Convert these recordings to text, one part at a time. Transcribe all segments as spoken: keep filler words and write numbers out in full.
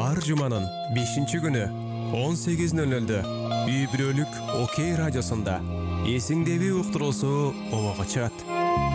ар жуманын бешинчи күнү он сегиз нөл нөлдө үй бүлөлүк Окей радиосунда эсиңдеби уктуруусу обого чыгат.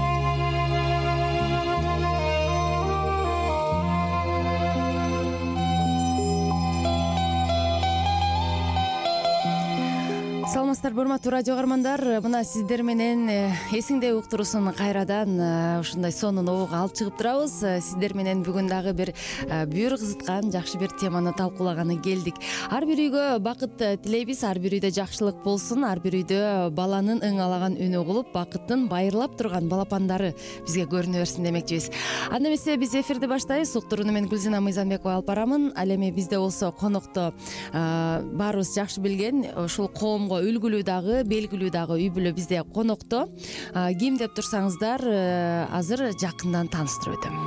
Саламатсыздар, урматтуу радио каармандар. Мына сиздер менен эсиңде уктуруусун кайрадан ушундай сонун обого алып чыгып турабыз. Сиздер менен бүгүн дагы бир бүйүр кызыткан жакшы бир теманы талкуулаганы келдик. Ар бир үйгө бакыт тилейбиз, ар бир үйдө жакшылык болсун, ар бир үйдө баланын ыңалаган үнү угулуп, бакыттын байырлап турган балапандары бизге көрүнө берсин демекчибиз. Анда эмесе биз эфирди баштайбыз. Уктурууну мен Гүлзина Мыйзамбекова алып барамын. Ал эми бизде болсо конокто баарыбыз жакшы билген ушул коомго үлгүлүү дагы, белгилүү дагы үй бүлө бизде конокто. Ким деп турсаңыздар, азыр жакындан тааныштырып өтөм.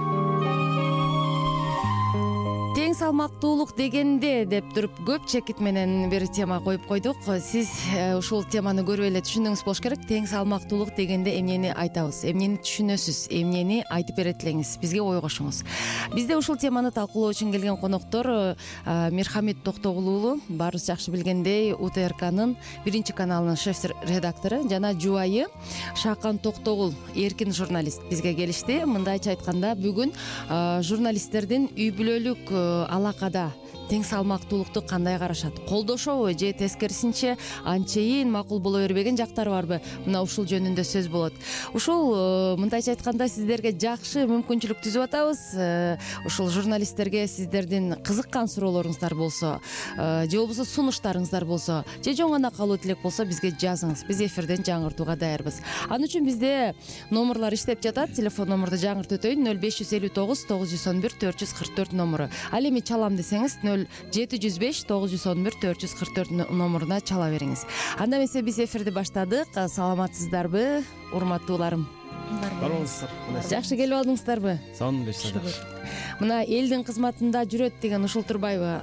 Тең салмактуулук дегенде деп туруп көп чекит менен бир тема коюп койдук. Сиз ушул теманы көрүп эле түшүндүңүз болуш керек. Тең салмактуулук дегенде эмнени айтабыз, эмнени түшүнөсүз, эмнени айтып берет элеңиз, бизге ой кошуңуз. Бизде ушул теманы талкуулоо үчүн келген коноктор Мирхамит Токтогул уулу, баарыбыз жакшы билгендей У Т Р Кнын биринчи каналынын шеф-редактору жана жубайы Шакан Токтогул, эркин журналист бизге келишти. Мындайча айтканда, бүгүн журналисттердин үй бүлөлүк алакада тең салмактуулукту кандай карашат, колдошобу же тескерисинче анчейин макул боло бербеген жактары барбы? Мына ушул жөнүндө сөз болот. Ушул мындайча айтканда сиздерге жакшы мүмкүнчүлүк түзүп атабыз. Ушул журналисттерге сиздердин кызыккан суроолоруңуздар болсо, же болбосо сунуштарыңыздар болсо, же жөн гана калуу тилек болсо бизге жазыңыз. Биз эфирден жаңыртууга даярбыз. Анын үчүн бизде номурлар иштеп жатат. Телефон номурду жаңыртып өтөйүн: нөл беш жүз элүү тогуз тогуз жүз он бир төрт жүз кырк төрт номуру. Ал эми чалам десеңиз нөл жети жүз беш тогуз жүз он бир төрт жүз кырк төрт номуруна чала бериңиз. Анда эмесе биз эфирди баштадык. Саламатсыздарбы, урматтууларым? Барыңыздар. Жакшы келип алдыңыздарбы? Сонун берсе. Мына элдин кызматында жүрөт деген ушул турбайбы?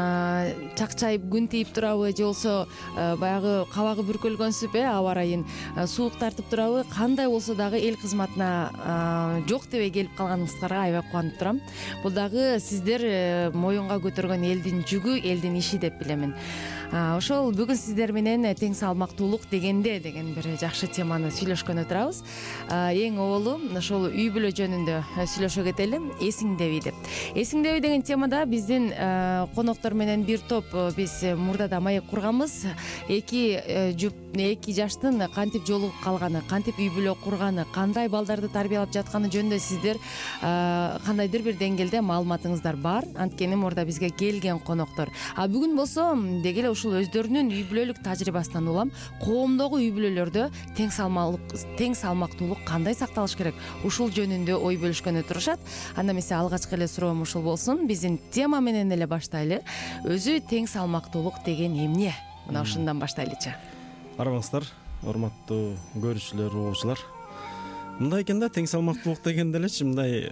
Чакчайып күн тийип турабы, же болсо баягы кабагы бүркөлгөнсүп, э, аба ырайын суук тартып турабы? Кандай болсо дагы эл кызматына жок дебей келип калганыңыздарга аябай кубанып турам. Бул дагы сиздер моюнга көтөргөн элдин жүгү, элдин иши деп билемин. Ошол бүгүн сиздер менен тең салмактуулук дегенде деген бир жакшы теманы сүйлөшкөнү турабыз. Эң оболу ошол үй бүлө жөнүндө сүйлөшө кетели. Эсиңдеби деп. Эсиңдеби деген темада биздин коноктор менен бир топ биз мурдада маек курганбыз. Эки жуп, эки жаштын кантип жолугуп калганы, кантип үй бүлө курганы, кандай балдарды тарбиялап жатканы жөнүндө сиздер кандайдыр бир деңгээлде маалыматыңыздар бар. Анткени мурда бизге келген коноктор. А бүгүн болсо деги эле ушул өздөрүнүн үй бүлөлүк тажрыйбасынан улам коомдогу үй бүлөлөрдө тең салмалык, тең салмактуулук кандай сакталыш керек, ушул жөнүндө ой бөлүшкөнү турушат. Анда эмесе алгачкы эле суроом ушул болсун. Биздин тема менен эле баштайлы. Өзү тең салмактуулук деген эмне? Мына ушундан баштайлычы. Армаңыздар, урматтуу көрүүчүлөр, угуучулар. Мындай экен да, тең салмактуулук дегенде элечи мындай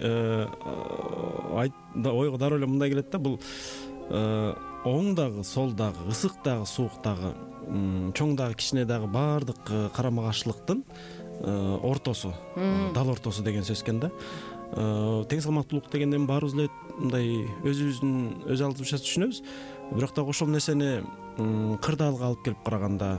ойго дароо эле мындай келет да, бул оң дагы, сол дагы, ысык дагы, суук дагы, чоң дагы, кичине дагы баардык карама каршылыктын ортосу, дал ортосу деген сөз экен да. Тең салмактуулук дегенден баарыбыз эле мындай өзүбүздүн өз алдыбызча түшүнөбүз. Бирок дагы ошол нерсени кырдаалга алып келип караганда,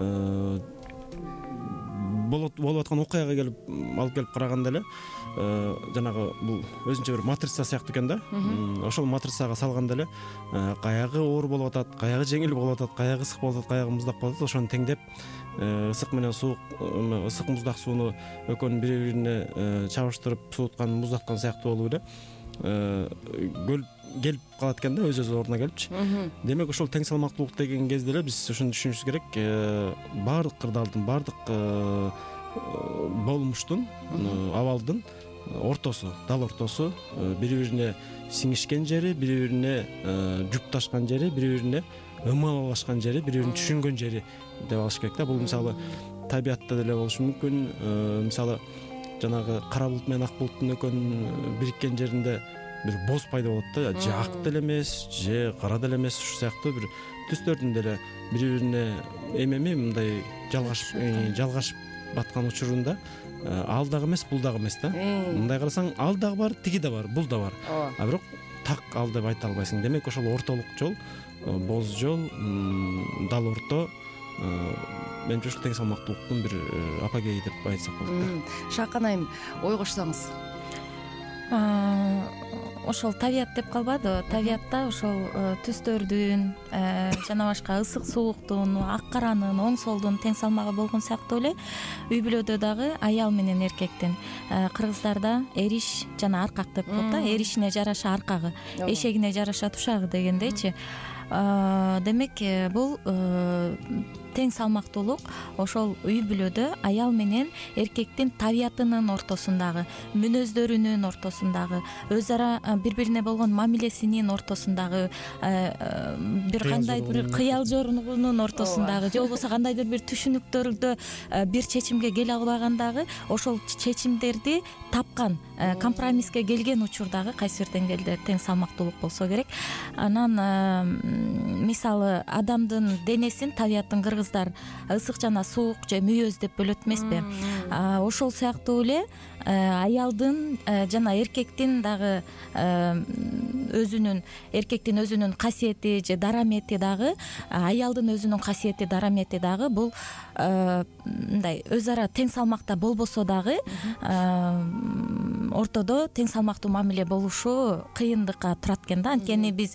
болуп аткан окуяга келип алып келип караганда эле жанагы бул өзүнчө бир матрица сыяктуу экен да. Ошол матрицага салганда эле каягы оор болуп атат, каягы жеңил болуп атат, каягы ысык болуп атат, каягы муздак болуп атат. Ошону теңдеп ысык менен суук, ысык муздак сууну экөөнүн бири-бирине чабыштырып сууткан, муздаткан сыяктуу болуп эле келип калат экен да, өз өз ордуна келипчи. Демек ошол тең салмактуулук деген кезде эле биз ушуну түшүнүшүбүз керек. Баардык кырдаалдын, баардык болмуштун, абалдын ортосу, дал ортосу, бири-бирине сиңишкен жери, бири-бирине жупташкан жери, бири-бирине ымалалашкан жери, бири-бирин түшүнгөн жери деп алыш керек да. Бул мисалы табиатта деле болушу мүмкүн. Мисалы жанагы кара булут менен ак булуттун экөөнүн бириккен жеринде бир боз пайда болот да, же ак деле эмес, же кара деле эмес, ушу сыяктуу бир түстөрдүн деле бири-бирине эмеми мындай жалгашып жалгашып баткан учурунда ал дагы эмес, бул дагы эмес да. Мындай карасаң ал дагы бар, тиги да бар, бул да бар. А бирок так ал деп айта албайсың. Демек ошол ортолук жол, боз жол, дал орто менимче ушул тең салмактуулуктун бир апогейи деп айтсак болот. Шакан айым, ой кошсоңуз. Ошол табият деп калбадыбы? Табиятта ошол түстөрдүн жана башка ысык сууктун, ак каранын, оң солдун тең салмагы болгон сыяктуу эле үй бүлөдө дагы аял менен эркектин, кыргыздарда эриш жана аркак деп коет да, эришине жараша аркагы, эшегине жараша тушагы дегендейчи. Демек бул тең салмактуулук ошол үй бүлөдө аял менен эркектин табиятынын ортосундагы, мүнөздөрүнүн ортосундагы, өз ара бири бирине болгон мамилесинин ортосундагы, бир кандайдыр кыял жоругунун ортосундагы, же болбосо кандайдыр бир түшүнүктөрдө бир чечимге келе албагандагы ошол чечимдерди тапкан, компромисске келген учурдагы кайсы бир деңгээлде тең салмактуулук болсо керек. Анан мисалы адамдын денесин, табиятын кыргыздар ысык жана суук же мүйөз деп бөлөт эмеспи? Ошол сыяктуу эле аялдын жана эркектин дагы өзүнүн, эркектин өзүнүн касиети же дарамети дагы, аялдын өзүнүн касиети, дарамети дагы бул мындай өз ара тең салмакта болбосо дагы ортодо тең салмактуу мамиле болушу кыйындыкка турат экен да. Анткени биз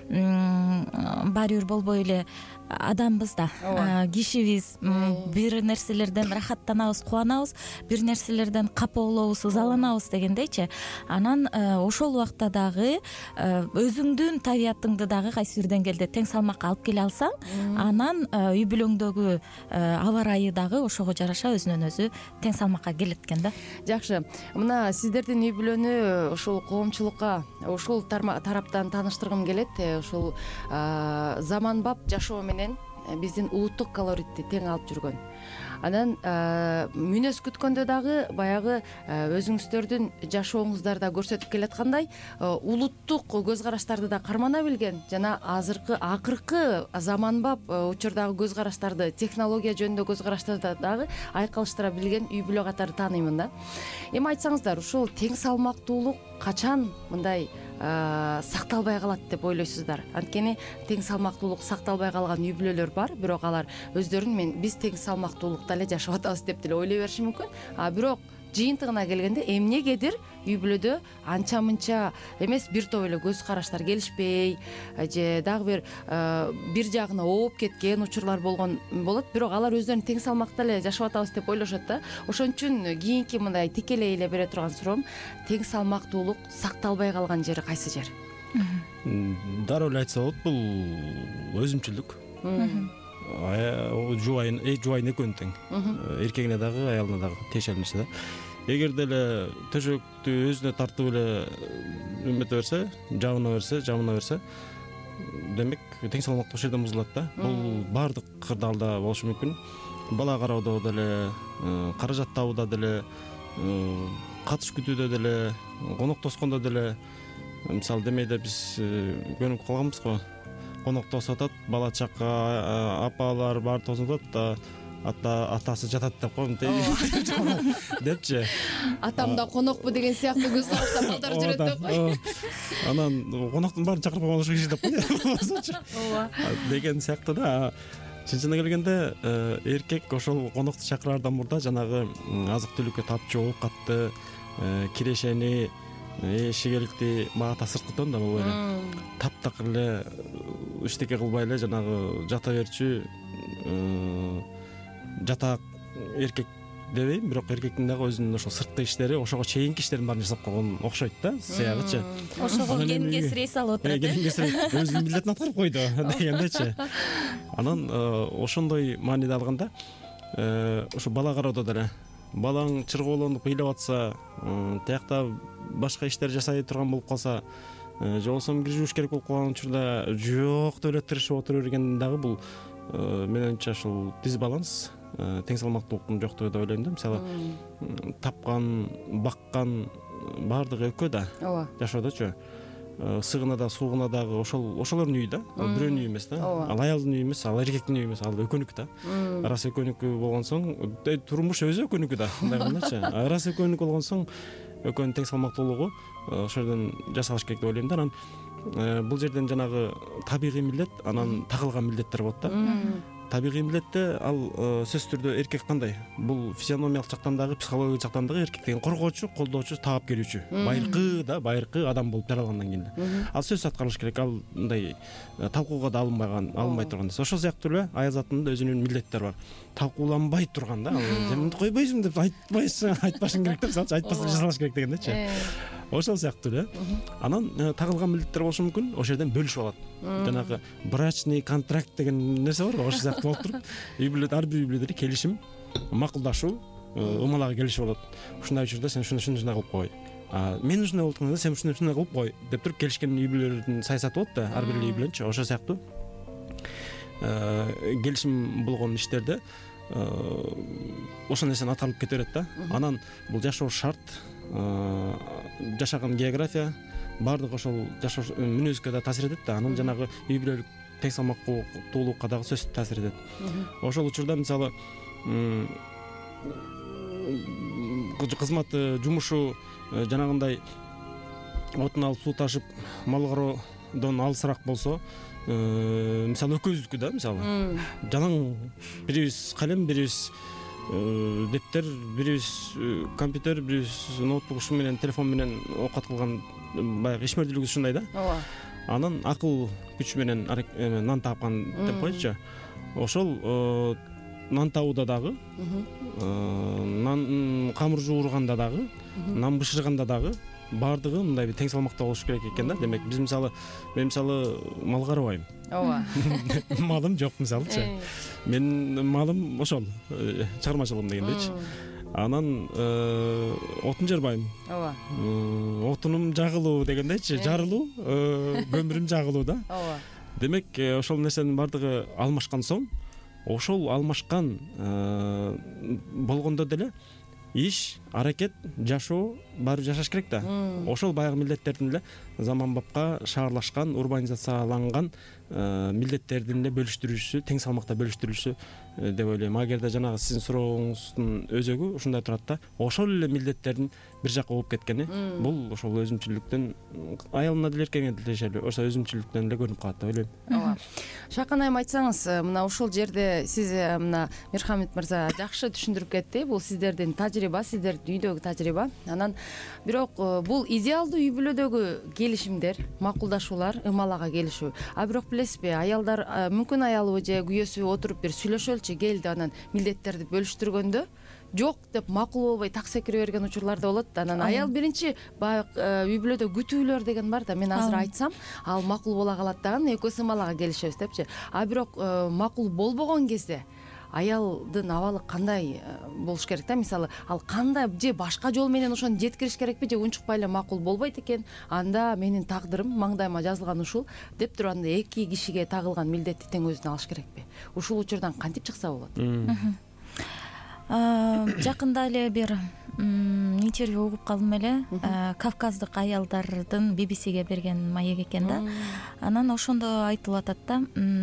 баары бир болбой эле адамбыз да, кишибиз, бир нерселерден рахаттанабыз, кубанабыз, бир нерселерден капа болобуз, ызаланабыз дегендейчи. Анан ошол убакта дагы өзүңдүн табиятыңды дагы кайсы бир деңгээлде тең салмакка алып келе алсаң, анан үй бүлөңдөгү аба ырайы дагы ошого жараша өзүнөн өзү тең салмакка келет экен да. Жакшы. Мына сиздердин үй бүлөнү ушул коомчулукка ушул тараптан тааныштыргым келет. Ушул заманбап жашоо менен биздин улуттук колоритти тең алып жүргөн. Анан мүнөз күткөндө дагы баягы өзүңүздөрдүн жашооңуздарда көрсөтүп келаткандай улуттук көз караштарды да кармана билген жана азыркы акыркы заманбап учурдагы көз караштарды, технология жөнүндө көз караштарды дагы айкалыштыра билген үй бүлө катары тааныймын да. Эми айтсаңыздар, ушул тең салмактуулук качан мындай сакталбай калат деп ойлойсуздар? Анткени тең салмактуулук сакталбай калган үй бүлөлөр бар, бирок алар өздөрүн мен биз тең салмактуулукта эле жашап атабыз деп деле ойлой бериши мүмкүн. А бирок жыйынтыгына келгенде эмнегедир үй бүлөдө анча мынча эмес бир топ эле көз караштар келишпей же дагы бир бир жагына ооп кеткен учурлар болгон болот, бирок алар өздөрүн тең салмакта эле жашап атабыз деп ойлошот да. Ошон үчүн кийинки мындай тикелей эле бере турган суроом, тең салмактуулук сакталбай калган жери кайсы жер? Дароо эле айтса болот, бул өзүмчүлдүк. Жубайын, жубайын экөөнү тең. Эркегине дагы, аялына дагы тиешелүү нерсе да. Эгер деле төшөктү өзүнө тартып эле үмөтө берсе, жабына берсе, жабына берсе, демек тең салмактуу ошол жерден бузулат да. Бул баардык кырдаалда болушу мүмкүн. Бала кароодо деле, каражат табууда деле, катыш күтүүдө деле, конок тоскондо деле, мисалы демейде биз көнүп калганбыз го. Конок тосуп атат, бала чака, апалар баары тосуп атат, ата атасы жатат деп коем депчи. Атам да конокпу деген сыяктуу көз караштан балдар жүрөт деп кой. Анан коноктун баарын чакырып койгон ошо киши деп кой. Ооба. Деген сыяктуу да. Чынчына келгенде эркек ошол конокту чакыраардан мурда жанагы азык түлүккө тапчу, оокатты, кирешени, эшигеликти мага тасырткытон да болбой эле. Таптак эле эчтеке кылбай эле жанагы жата берчү жатак эркек дебейм, бирок эркектин дагы өзүнүн ошол сырткы иштери, ошого чейинки иштерин баарын жасап койгон окшойт да, сыягычы. Ошого кен кесирей салып отурат. Кен кесирей өзүнүн милдетин аткарып койду дегендечи. Анан ошондой мааниде алганда ошо бала кароодо деле балаң чыргоолонуп ыйлап атса, тиякта башка иштер жасай турган болуп калса, же болбосо кир жууш керек болуп калган учурда жок деп эле тырышып отура берген дагы бул менимче ушул дисбаланс, тең салмактуулуктун жоктугу деп ойлойм да. Мисалы тапкан, баккан баардыгы экөө да жашоодочу. Сыгына да, суугуна дагы ошол ошолордун үйү да. Ал бирөөнүн үйү эмес да. Ал аялдын үйү эмес, ал эркектин үйү эмес, ал экөөнүкү да. Арасы экөөнүкү болгон соң турмуш өзү экөөнүкү да. Мындай кылгандачы. Арасы экөөнүкү болгон соң экөөнүн тең салмактуулугу ошол жерден жасалыш керек деп ойлойм да. Анан бул жерден жанагы табигый милдет, анан тагылган милдеттер болот да. Табигый милдетте ал сөзсүз түрдө эркек кандай, бул физиономиялык жактан дагы, психологиялык жактан дагы эркек деген коргоочу, колдоочу, таап келүүчү, байыркы да, байыркы адам болуп жаралгандан кийин да. Ал сөзсүз аткарылыш керек, ал мындай талкууга да алынбаган, алынбай турган. Ошол сыяктуу эле аяз атынын да өзүнүн милдеттери бар. Талкууланбай турган да. Сен койбойсуң деп айтпайсың, айтпашың керек деп, мисалы айтпасаң жасалыш керек дегендечи. Ошол сыяктуу эле. Анан тагылган милдеттер болушу мүмкүн, ошол жерден бөлүшүп алат. Жанагы брачный контракт деген нерсе бар, ошол сыяктуу болуп туруп, үй бүлө, ар бир үй бүлөдө келишим, макулдашуу, ымалага келишип болот. Ушундай учурда сен ушуну ушундай кылып кой. Мен ушундай болуп атканда сен ушуну ушундай кылып кой деп туруп келишкен үй бүлөлөрдүн саясаты болот да, ар бир үй бүлөнчү. Ошол сыяктуу келишим болгон иштерде ошол нерсени аткарылып кете берет да. Анан бул жашоо шарт, жашаган география баардык ошол жашоо мүнөзгө да таасир этет да. Анан жанагы үй бүлөлүк тең салмактуулукка дагы сөзсүз таасир этет. Ошол учурда мисалы кызматы, жумушу жанагындай отун алып суу ташып мал кароодон алысыраак болсо, мисалы экөөбүздүкү да, мисалы жалаң бирибиз калем, бирибиз дептер, бирибиз компьютер, бирибиз ноутбук, ушу менен телефон менен оокат кылган баягы ишмердүүлүгүбүз ушундай да. Ооба. Анан акыл күч менен нан тапкан деп койчу. Ошол нан табууда дагы, нан камыр жуурганда дагы, нан бышырганда дагы баардыгы мындай бир тең салмакта болуш керек экен да. Демек биз мисалы, мен мисалы мал карабайм. Ооба. Малым жок мисалычы. Менин малым ошол чыгармачылыгым дегендейчи. Анан отун жарбайм. Ооба. Отунум жагылуу дегендейчи, жарылуу, көмүрүм жагылуу да. Ооба. Демек ошол нерсенин баардыгы алмашкан соң, ошол алмашкан болгондо деле иш, аракет, жашоо баары жашаш керек да. Ошол баягы милдеттердин эле заманбапка шаарлашкан, урбанизацияланган милдеттердин эле бөлүштүрүүчүсү, тең салмакта бөлүштүрүүчүсү деп ойлойм. Агерде жанагы сиздин сурооңуздун өзөгү ушундай турат да. Ошол эле милдеттердин бир жакка болуп кеткени, бул ошол өзүмчүлүктөн, аялына деле эркегине деле ошол өзүмчүлүктөн эле көрүнүп калат деп ойлойм. Ооба. Шакан айым, айтсаңыз, мына ушул жерде сиз мына Мирхамит мырза жакшы түшүндүрүп кетти. Бул сиздердин тажрыйба, сиздердин үйдөгү тажрыйба. Анан бирок бул идеалдуу үй бүлөдөгү келишимдер, макулдашуулар, ымалага келишүү. А бирок билесизби, аялдар мүмкүн аялы же күйөөсү отуруп бир сүйлөшөлчү келди, анан милдеттерди бөлүштүргөндө жок деп макул болбой так секире берген учурлар да болот. Анан аял биринчи баягы үй бүлөдө күтүүлөр деген бар да, мен азыр айтсам ал макул боло калат дагы, экөөсү ымалага келишебиз депчи. А бирок макул болбогон кезде аялдын абалы кандай болуш керек да? Мисалы, ал кандай же башка жол менен ошону жеткириш керекпи, же унчукпай эле макул болбойт экен, анда менин тагдырым, маңдайыма жазылган ушул деп туруп, анда эки кишиге тагылган милдетти тең өзүнө алыш керекпи? Ушул учурдан кантип чыкса болот? Жакында эле бир интервью угуп калдым эле. Кавказдык аялдардын би би сиге берген маек экен да. Анан ошондо айтылып атат да,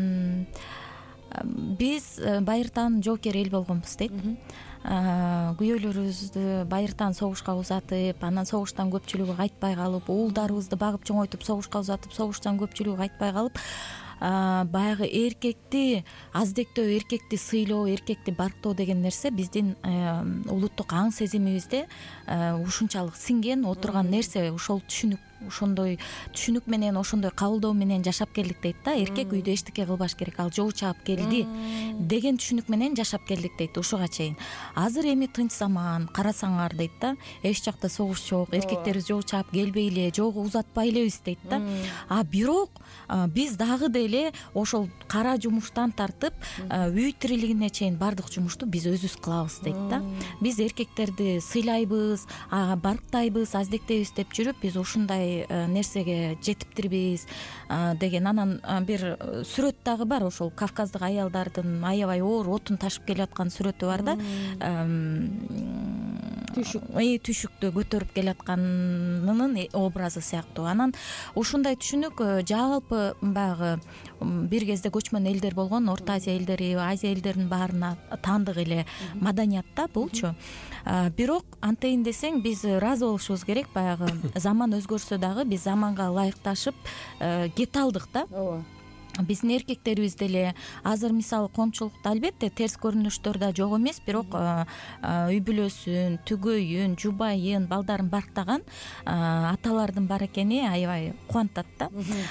биз байыртан жоокер эл болгонбуз дейт. Күйөөлөрүбүздү байыртан согушка узатып, анан согуштан көпчүлүгү кайтпай калып, уулдарыбызды багып чоңойтуп согушка узатып, согуштан көпчүлүгү кайтпай калып, баягы эркекти аздектөө, эркекти сыйлоо, эркекти барктоо деген нерсе биздин улуттук аң сезимибизде ушунчалык сиңген, отурган нерсе. Ошол түшүнүк, ошондой түшүнүк менен, ошондой кабылдоо менен жашап келдик дейт да. Эркек үйдө эчтеке кылбаш керек, ал жоо чаап келди деген түшүнүк менен жашап келдик дейт ушуга чейин. Азыр эми тынч заман, карасаңар дейт да, эч жакта согуш жок, эркектерибиз жоо чаап келбейле, жоого узатпай элебиз дейт да. А бирок биз дагы деле ошол кара жумуштан тартып үй тирилигине чейин баардык жумушту биз өзүбүз кылабыз дейт да. Биз эркектерди сыйлайбыз, барктайбыз, аздектейбиз деп жүрүп, биз ушундай нерсеге жетиптирбиз деген. Анан бир сүрөт дагы бар, ошол кавказдык аялдардын аябай оор отун ташып келаткан сүрөтү бар да. түшүк түшүктү көтөрүп келатканынын образы сыяктуу. Анан ушундай түшүнүк жалпы баягы бир кезде көчмөн элдер болгон Орто Азия элдери, Азия элдеринин баарына таандык эле маданият да булчу. Бирок антейин десең биз ыраазы болушубуз керек. Баягы заман өзгөрсө дагы биз заманга ылайыкташып кете алдык да. ооба. Биздин эркектерибиз деле азыр мисалы коомчулукта албетте терс көрүнүштөр да жок эмес, бирок үй бүлөсүн, түгөйүн, жубайын, балдарын барктаган аталардын бар экени аябай кубантат да.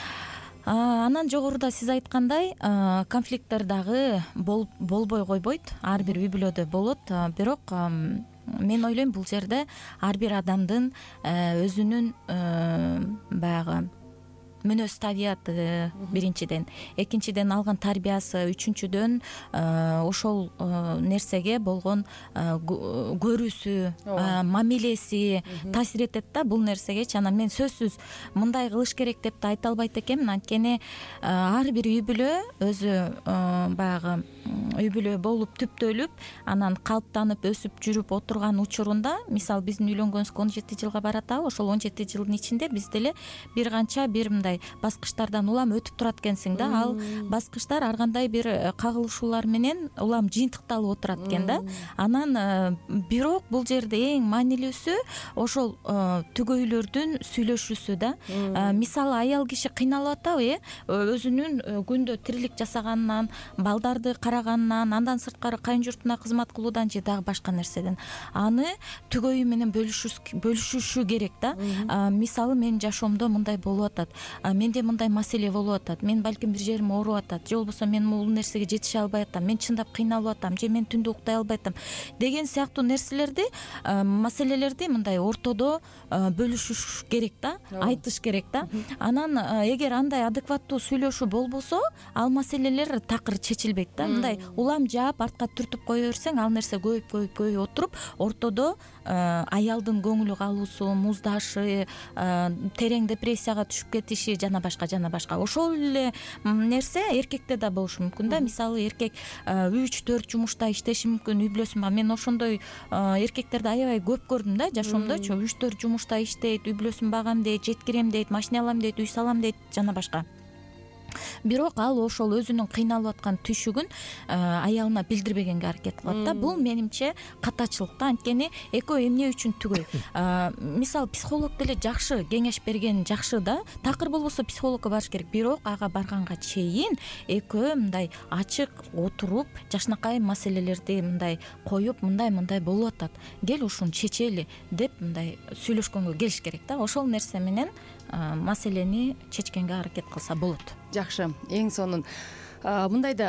Анан жогоруда сиз айткандай конфликттер дагы болбой койбойт, ар бир үй бүлөдө болот. Бирок мен ойлойм бул жерде ар бир адамдын өзүнүн баягы мүнөз табияты биринчиден, экинчиден алган тарбиясы, үчүнчүдөн ошол нерсеге болгон көрүүсү, мамилеси таасир этет да бул нерсегечи. Анан мен сөзсүз мындай кылыш керек деп да айта албайт экенмин. Анткени ар бир үй бүлө өзү баягы үй бүлө болуп түптөлүп, анан калыптанып өсүп жүрүп отурган учурунда, мисалы биздин үйлөнгөнүбүзгө он жети жылга баратабы, ошол он жети жылдын ичинде биз деле бир канча бир мындай баскычтардан улам өтүп турат экенсиң да. Ал баскычтар ар кандай бир кагылышуулар менен улам жыйынтыкталып отурат экен да. Анан бирок бул жерде эң маанилүүсү ошол түгөйлөрдүн сүйлөшүүсү да. Мисалы аял киши кыйналып атабы, өзүнүн күндө тирилик жасаганынан, балдарды караганынан, андан сырткары кайын журтуна кызмат кылуудан же дагы башка нерседен аны түгөйү менен бөлүшүшү керек да. Мисалы менин жашоомдо мындай болуп атат, менде мындай маселе болуп атат, мен балким бир жерим ооруп атат, же болбосо мен бул нерсеге жетише албай атам, мен чындап кыйналып атам, же мен түндө уктай албай атам деген сыяктуу нерселерди, маселелерди мындай ортодо бөлүшүш керек да, айтыш керек да. Анан эгер андай адекваттуу сүйлөшүү болбосо, ал маселелер такыр чечилбейт да. Мындай улам жаап артка түртүп кое берсең, ал нерсе көбөйүп көбөйүп көбөйүп отуруп, ортодо аялдын көңүлү калуусу, муздашы, терең депрессияга түшүп кетиши жана башка жана башка. Ошол эле нерсе эркекте да болушу мүмкүн да. Мисалы эркек үч төрт жумушта иштеши мүмкүн, үй бүлөсүн. Мен ошондой эркектерди аябай көп көрдүм да жашоомдочу. үч төрт жумушта иштейт, үй бүлөсүн багам дейт, жеткирем дейт, машина алам дейт, үй салам дейт жана башка. Бирок ал ошол өзүнүн кыйналып аткан түшүгүн аялына билдирбегенге аракет кылат да. Бул менимче катачылык да. Анткени экөө эмне үчүн түгөй? Мисалы психолог деле жакшы кеңеш берген жакшы да. Такыр болбосо психологко барыш керек. Бирок ага барганга чейин экөө мындай ачык отуруп, жакшынакай маселелерди мындай коюп, мындай-мындай болуп атат, кел ушуну чечели деп мындай сүйлөшкөнгө келиш керек да. Ошол нерсе менен маселени чечкенге аракет кылса болот. Жакшы. Эң сонун мындайда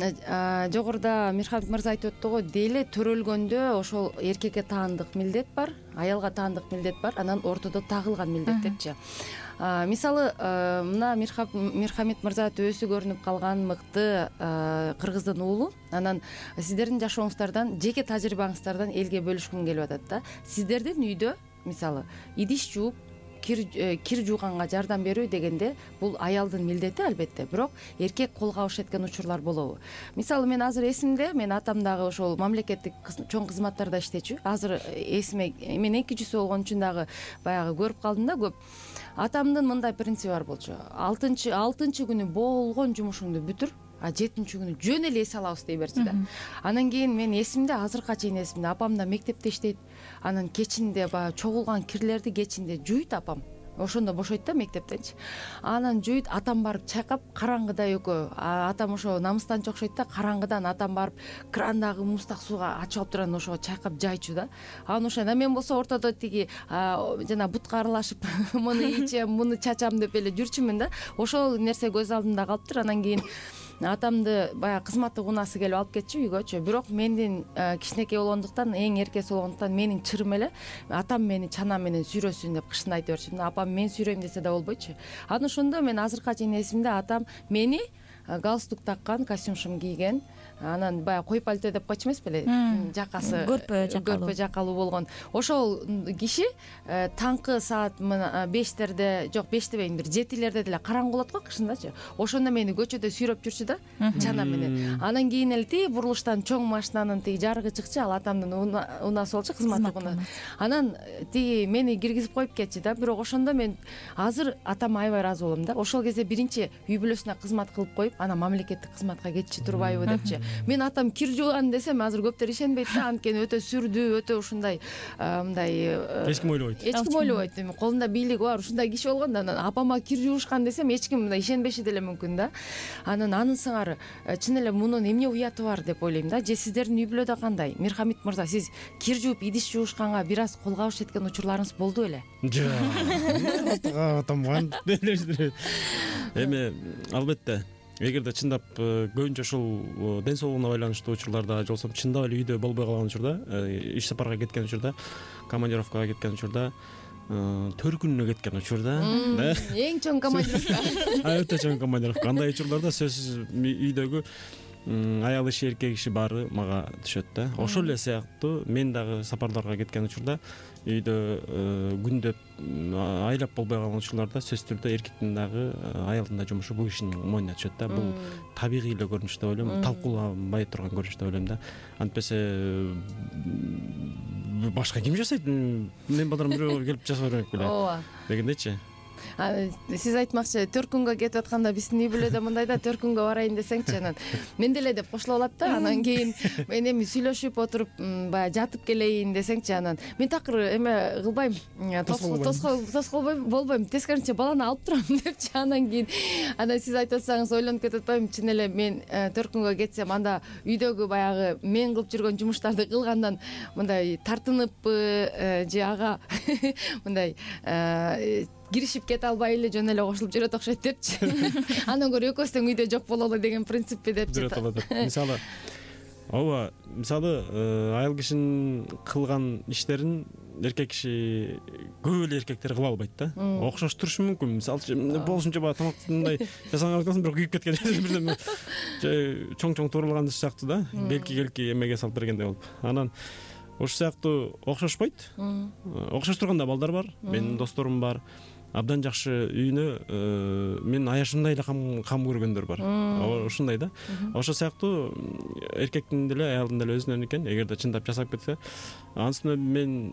жогоруда Мирхамит мырза айтып өттү го, дели төрөлгөндө ошол эркекке таандык милдет бар, аялга таандык милдет бар, анан ортодо тагылган милдет депчи. Мисалы мына Мирхамит мырза төбөсү көрүнүп калган мыкты кыргыздын уулу. Анан сиздердин жашооңуздардан, жеке тажрыйбаңыздардан элге бөлүшкүм келип атат да. Сиздердин үйдө мисалы идиш жууп, кир жууганга жардам берүү дегенде бул аялдын милдети албетте, бирок эркек кол кабыш эткен учурлар болобу? Мисалы мен азыр эсимде, мен атам дагы ошол мамлекеттик чоң кызматтарда иштечү. Азыр эсиме мен эки жүз болгон үчүн дагы баягы көрүп калдым да көп. Атамдын мындай принциби бар болчу. алтынчы алтынчы күнү болгон жумушуңду бүтүр, а жетинчи күнү жөн эле эс алабыз дей берчи да. Анан кийин мен эсимде, азыркыга чейин эсимде, апам да мектепте иштейт. Анан кечинде баягы чогулган кирлерди кечинде жуйт апам. Ошондо бошойт да мектептенчи. Анан жуйт, атам барып чайкап, караңгыда экөө. Атам ошо намыстанчы окшойт да, караңгыдан атам барып крандагы муздак сууга ачып алып турган ошого чайкап жайчу да. Анан ошо мен болсо ортодо тиги жана бутка аралашып муну ичем, муну чачам деп эле жүрчүмүн да. Ошол нерсе көз алдымда калыптыр. Анан кийин атамды баягы кызматтык унаасы келип алып кетчү үйгөчү. Бирок мендин кичинекей болгондуктан, эң эркеси болгондуктан менин чырым эле атам мени чана менен сүйрөсүн деп кышын айтып берчүмүн. Апам мен сүйрөйм десе да болбойчу. Анан ошондо мен азыркыга чейин эсимде, атам мени галстук таккан, костюм кийген, анан баягы кой пальто деп койчу эмес беле, жакасы көрпө жакалуу көрпө жакалуу болгон ошол киши таңкы саат бештерде, жок беш дебейин, бир жетилерде деле караңгы болот го кышындачы, ошондо мени көчөдө сүйрөп жүрчү да чана менен. Анан кийин эле тиги бурулуштан чоң машинанын тиги жарыгы чыкчы, ал атамдын унаасы болчу, кызматтык унаа. Анан тиги мени киргизип коюп кетчү да, бирок ошондо мен азыр атама аябай ыраазы болом да. Ошол кезде биринчи үй бүлөсүнө кызмат кылып коюп, анан мамлекеттик кызматка кетчү турбайбы депчи. Мен атам кир жууган десем азыр көптөр ишенбейт да, анткени өтө сүрдүү, өтө ушундай мындай эч ким ойлобойт. Эч ким ойлобойт. Колунда бийлиги бар, ушундай киши болгон да. Анан апама кир жуушкан десем эч ким мындай ишенбеши деле мүмкүн да. Анан анын сыңары чын эле мунун эмне уяты бар деп ойлойм да. Же сиздердин үй бүлөдө кандай? Мирхамит мырза, сиз кир жууп, идиш жуушканга бир аз кол кабыш эткен учурларыңыз болду беле? Жок. Атам эми албетте, эгерде чындап көбүнчө ушул ден соолугуна байланыштуу учурларда жолсом чындап эле үйдө болбой калган учурда, иш сапарга кеткен учурда, командировкага кеткен учурда, төрт күнүнө кеткен учурда, эң чоң командировка. Өтө чоң командировка. Андай учурларда сөзсүз үйдөгү аял иши, эркек иши баары мага түшөт да. Ошол эле сыяктуу мен дагы сапарларга кеткен учурда үйдө күндөп айлап болбой калган учурларда сөзсүз түрдө эркектин дагы аялдын да жумушу бул кишинин мойнуна түшөт да. Бул табигый эле көрүнүш деп ойлойм, талкууланбай турган көрүнүш деп ойлойм да. Антпесе башка ким жасайт? Мен балдарым бирөө келип жасап бермек беле дегендейчи. Сиз айтмакчы, төрт күнгө кетип атканда биздин үй бүлөдө мындай да төрт күнгө барайын десеңчи, анан мен деле деп кошулуп алат да. Анан кийин мен эми сүйлөшүп отуруп баягы жатып келейин десеңчи, анан мен такыр эме кылбайм, тоскоол болбойм, тескерисинче баланы алып турам депчи. Анан кийин анан сиз айтып атсаңыз ойлонуп кетип атпайбы, чын эле мен төрт күнгө кетсем анда үйдөгү баягы мен кылып жүргөн жумуштарды кылгандан мындай тартыныппы же ага мындай киришип кете албай эле жөн эле кошулуп жүрөт окшойт депчи. Андан көрө экөөбүз тең үйдө жок бололу деген принциппи депчи. Мисалы ооба, мисалы айыл кишинин кылган иштерин эркек киши көп эле эркектер кыла албайт да. Окшош турушу мүмкүн. Мисалы болушунча баягы тамакты мындай жасаган атасың, бирок күйүп кеткен бирден чоң-чоң тууралган сыяктуу да. Белки-келки эмеге салып бергендей болуп. Анан ошол сыяктуу окшошпойт. Окшош турган да балдар бар. Менин досторум бар. Абдан жакшы үйүнө мен аяшымдай эле кам көргөндөр бар. Ушундай да. Ошол сыяктуу эркектин деле аялдын деле өзүнөн экен. Эгерде чындап жасап кетсе, анысына мен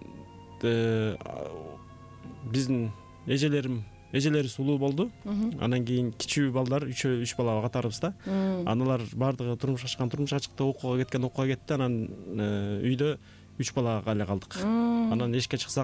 биздин эжелерим эжелерибиз улуу болду. Анан кийин кичүү балдар үч бала катарыбыз да. Аналар баардыгы турмушка чыккан, турмушка чыкты, окууга кеткен, окууга кетти. Анан үйдө үч балага эле калдык. Анан эшикке чыксак,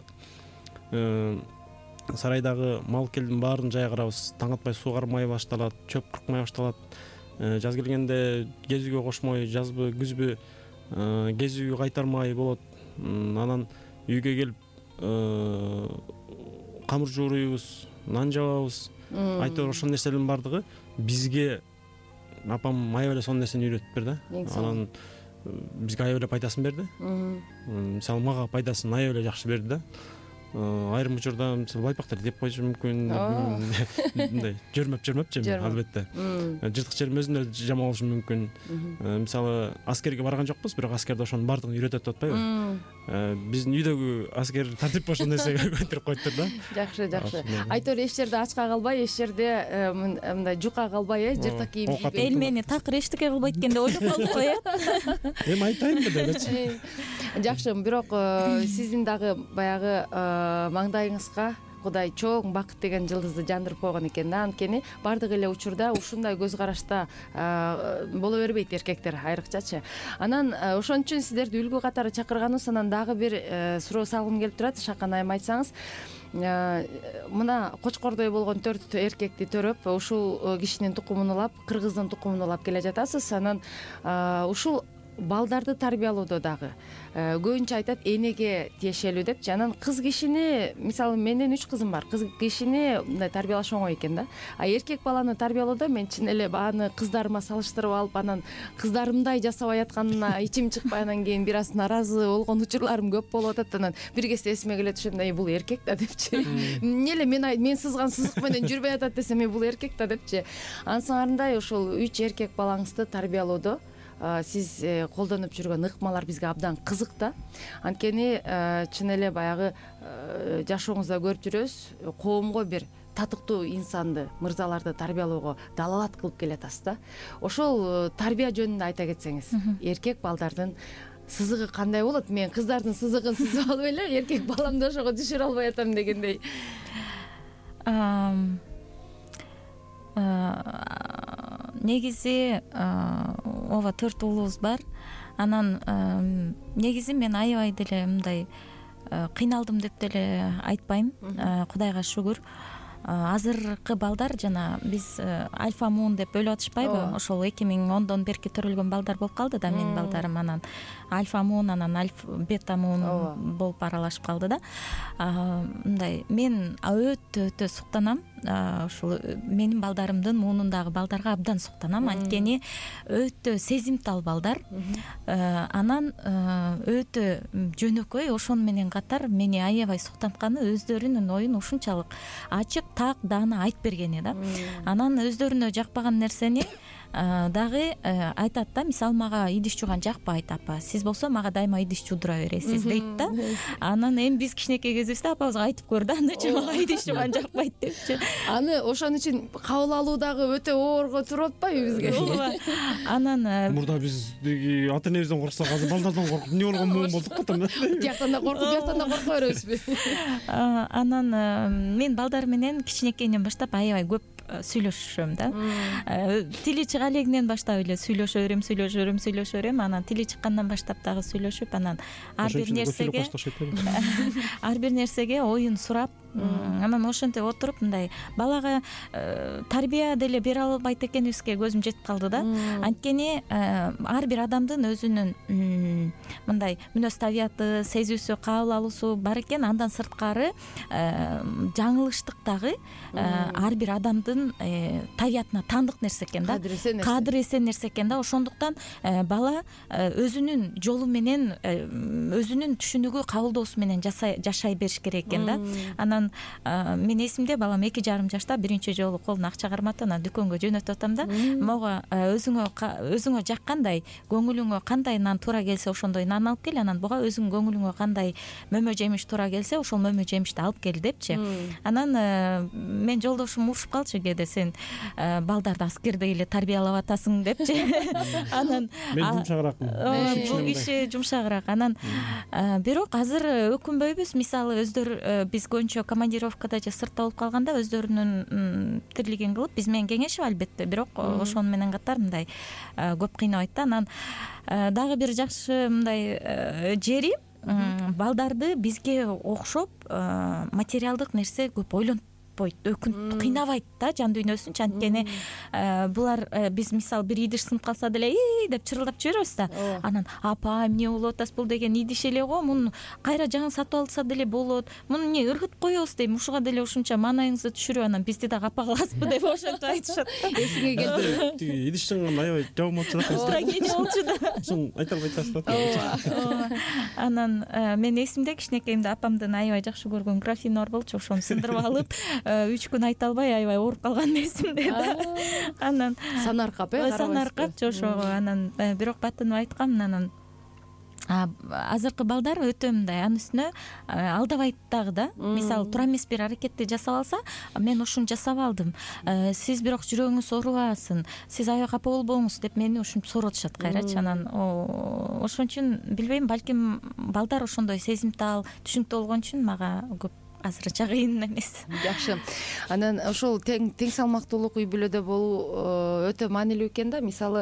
сарайдагы мал келдин баарын жайгарабыз. Таң атпай суу кармай башталат, чөп кыркмай башталат. Жаз келгенде кезүүгө кошмой, жазбы, күзбү кезүүгө кайтармай болот. Анан үйгө келип камыр жууруйбуз, нан жабабыз. Айтор ошол нерселердин баардыгы бизге апам аябай эле сонун нерсени үйрөтүп берди. Анан бизге аябай эле пайдасын берди. Мисалы мага пайдасын аябай эле жакшы берди да. Айрым учурда байпактар деп койушу мүмкүн, мындай жөрмөп-жөрмөпчү албетте. Жыртык жерим өзүнө жаман болушу мүмкүн. Мисалы аскерге барган жокпуз, бирок аскерде ошонун баардыгын үйрөтөт деп атпайбы? Биздин үйдөгү аскер тартип ошол нерсеге көтөрүп коюптур да. Жакшы, жакшы. Айтор эч жерде ачка калбай, эч жерде мындай жука калбай, жыртык кийим кийбей. Эл мени такыр эчтеке кылбайт экен деп ойлоп калдык го, э? Эми айтайынбы дегичи. Жакшы, бирок сиздин дагы баягы маңдайыңызга Кудай чоң бакыт деген жылдызды жандырып койгон экен да. Анткени баардык эле учурда ушундай көз карашта боло бербейт эркектер, айрыкчачы. Анан ошон үчүн сиздерди үлгү катары чакырганыбыз. Анан дагы бир суроо салгым келип турат. Шакан айым айтсаңыз, мына Кочкордой болгон төрт эркекти төрөп, ушул кишинин тукумун улап, кыргыздын тукумун улап келе жатасыз. Анан ушул балдарды тарбиялоодо дагы көбүнчө айтат энеге тиешелүү депчи. Анан кыз кишини, мисалы менин үч кызым бар, кыз кишини мындай тарбиялаш оңой экен да. А эркек баланы тарбиялоодо мен чын эле аны кыздарыма салыштырып алып, анан кыздарымдай жасабай атканына ичим чыкпай, анан кийин бир аз нааразы болгон учурларым көп болуп атат. Анан бир кезде эсиме келет, ошондо бул эркек да депчи. Эмне эле мен мен сызган сызык менен жүрбөй атат десем, бул эркек да депчи. Анын соңунда ошол үч эркек балаңызды тарбиялоодо сиз колдонуп жүргөн ыкмалар бизге абдан кызык да. Анткени чын эле баягы жашооңузда көрүп жүрөбүз, коомго бир татыктуу инсанды, мырзаларды тарбиялоого далалат кылып келатасыз да. Ошол тарбия жөнүндө айта кетсеңиз, эркек балдардын сызыгы кандай болот? Мен кыздардын сызыгын сызып алып эле эркек баламды ошого түшүрө албай атам дегендей. Негизи ооба төрт уулубуз бар. Анан негизи мен аябай деле мындай кыйналдым деп деле айтпайм. Кудайга шүгүр. Азыркы балдар жана биз альфа мун деп бөлүп атышпайбы? Ошол эки миң ондон берки төрөлгөн балдар болуп калды да менин балдарым. Анан альфа мун, анан альфа бета мун болуп аралашып калды да. Мындай мен өтө өтө суктанам. Ушул менин балдарымдын муунундагы балдарга абдан суктанам. Анткени өтө сезимтал балдар. Анан өтө жөнөкөй, ошону менен катар мени аябай суктантканы өздөрүнүн оюн ушунчалык ачык так даана айтып бергени да. Анан өздөрүнө жакпаган нерсени дагы айтат да. Мисалы мага идиш жууган жакпайт апа, сиз болсо мага дайыма идиш жуудура бересиз дейт да. Анан эми биз кичинекей кезибизде апабызга айтып көр да, андача мага идиш жууган жакпайт депчи. Аны ошон үчүн кабыл алуу дагы өтө оорго туруп атпайбы бизге? Ооба. Анан мурда биз деги ата энебизден корксок, азыр балдардан коркуп эмне болгон муун болдук да. Тияктан да коркуп, бияктан да коркуп беребизби? Анан мен балдар менен кичинекейинен баштап аябай көп сүйлөшөм да. Тили чыга элегинен баштап эле сүйлөшө берем, сүйлөшө берем, сүйлөшө берем. Анан тили чыккандан баштап дагы сүйлөшүп, анан ар бир нерсеге ар бир нерсеге оюн сурап, анан ошентип отуруп мындай балага тарбия деле бере албайт экенибизге көзүм жетип калды да. Анткени ар бир адамдын өзүнүн мындай мүнөз табияты, сезүүсү, кабыл алуусу бар экен. Андан сырткары жаңылыштык дагы ар бир адамдын табиятына таандык нерсе экен да, кадыр эсен нерсе экен да. Ошондуктан бала өзүнүн жолу менен, өзүнүн түшүнүгү, кабылдоосу менен жашай бериш керек экен да. Анан мен эсимде балам эки жарым жашта биринчи жолу колуна акча карматып анан дүкөнгө жөнөтүп атам да. Мага өзүңө өзүңө жаккандай, көңүлүңө кандай нан туура келсе ошондой нан алып кел, анан буга өзүңүн көңүлүңө кандай мөмө жемиш туура келсе ошол мөмө жемишти алып кел депчи. Анан мен жолдошум урушуп калчу, кээде сен балдарды аскердей эле тарбиялап атасың депчи. Анан мен жумшагыраакмын. Бул киши жумшагыраак. Анан бирок азыр өкүнбөйбүз. Мисалы өздөрү биз көбүнчө командировкада же сыртта болуп калганда өздөрүнүн тирлигин кылып биз менен кеңешип, албетте, бирок ошону менен катар мындай көп кыйнабайт да. Анан дагы бир жакшы мындай жери, балдарды бизге окшоп материалдык нерсе көп ойлонуп өкүнүп кыйнабайт да жан дүйнөсүнчү. Анткени булар биз мисалы бир идиш сынып калса деле и деп чырылдап жиберебиз да. Анан апа эмне болуп атасыз, бул деген идиш эле го, муну кайра жаңы сатып алса деле болот, муну эмне ыргытып коебуз дейм, ушуга деле ушунча маанайыңызды түшүрүп анан бизди дагы апа кыласызбы деп ошентип айтышат. Эсиңе келди. Тиги идиш чыңган аябай жабым болчу да. Ооба, кене болчу да. Ошон айта албай атасыз да. Ооба. Анан мен эсимде кичинекейимде апамдын аябай жакшы көргөн графинор болчу, ошону сындырып алып үч күн айта албай аябай ооруп калган эсимде да. Анан санаркап э санаркап жошого. Анан бирок батынып айткам, анан азыркы балдар өтө мындай анын үстүнө алдабайт дагы да. Мисалы туура эмес бир аракетти жасап алса, мен ушуну жасап алдым, сиз бирок жүрөгүңүз оорубасын, сиз аябай капа болбоңуз деп мени ушинтип сурап атышат кайрачы. Анан ошон үчүн билбейм, балким балдар ошондой сезимтал, түшүнүктүү болгон үчүн мага көп азырынча кыйын эмес. Жакшы. Анан ошол тең тең салмактуулук үй бүлөдө болуу өтө маанилүү экен да. Мисалы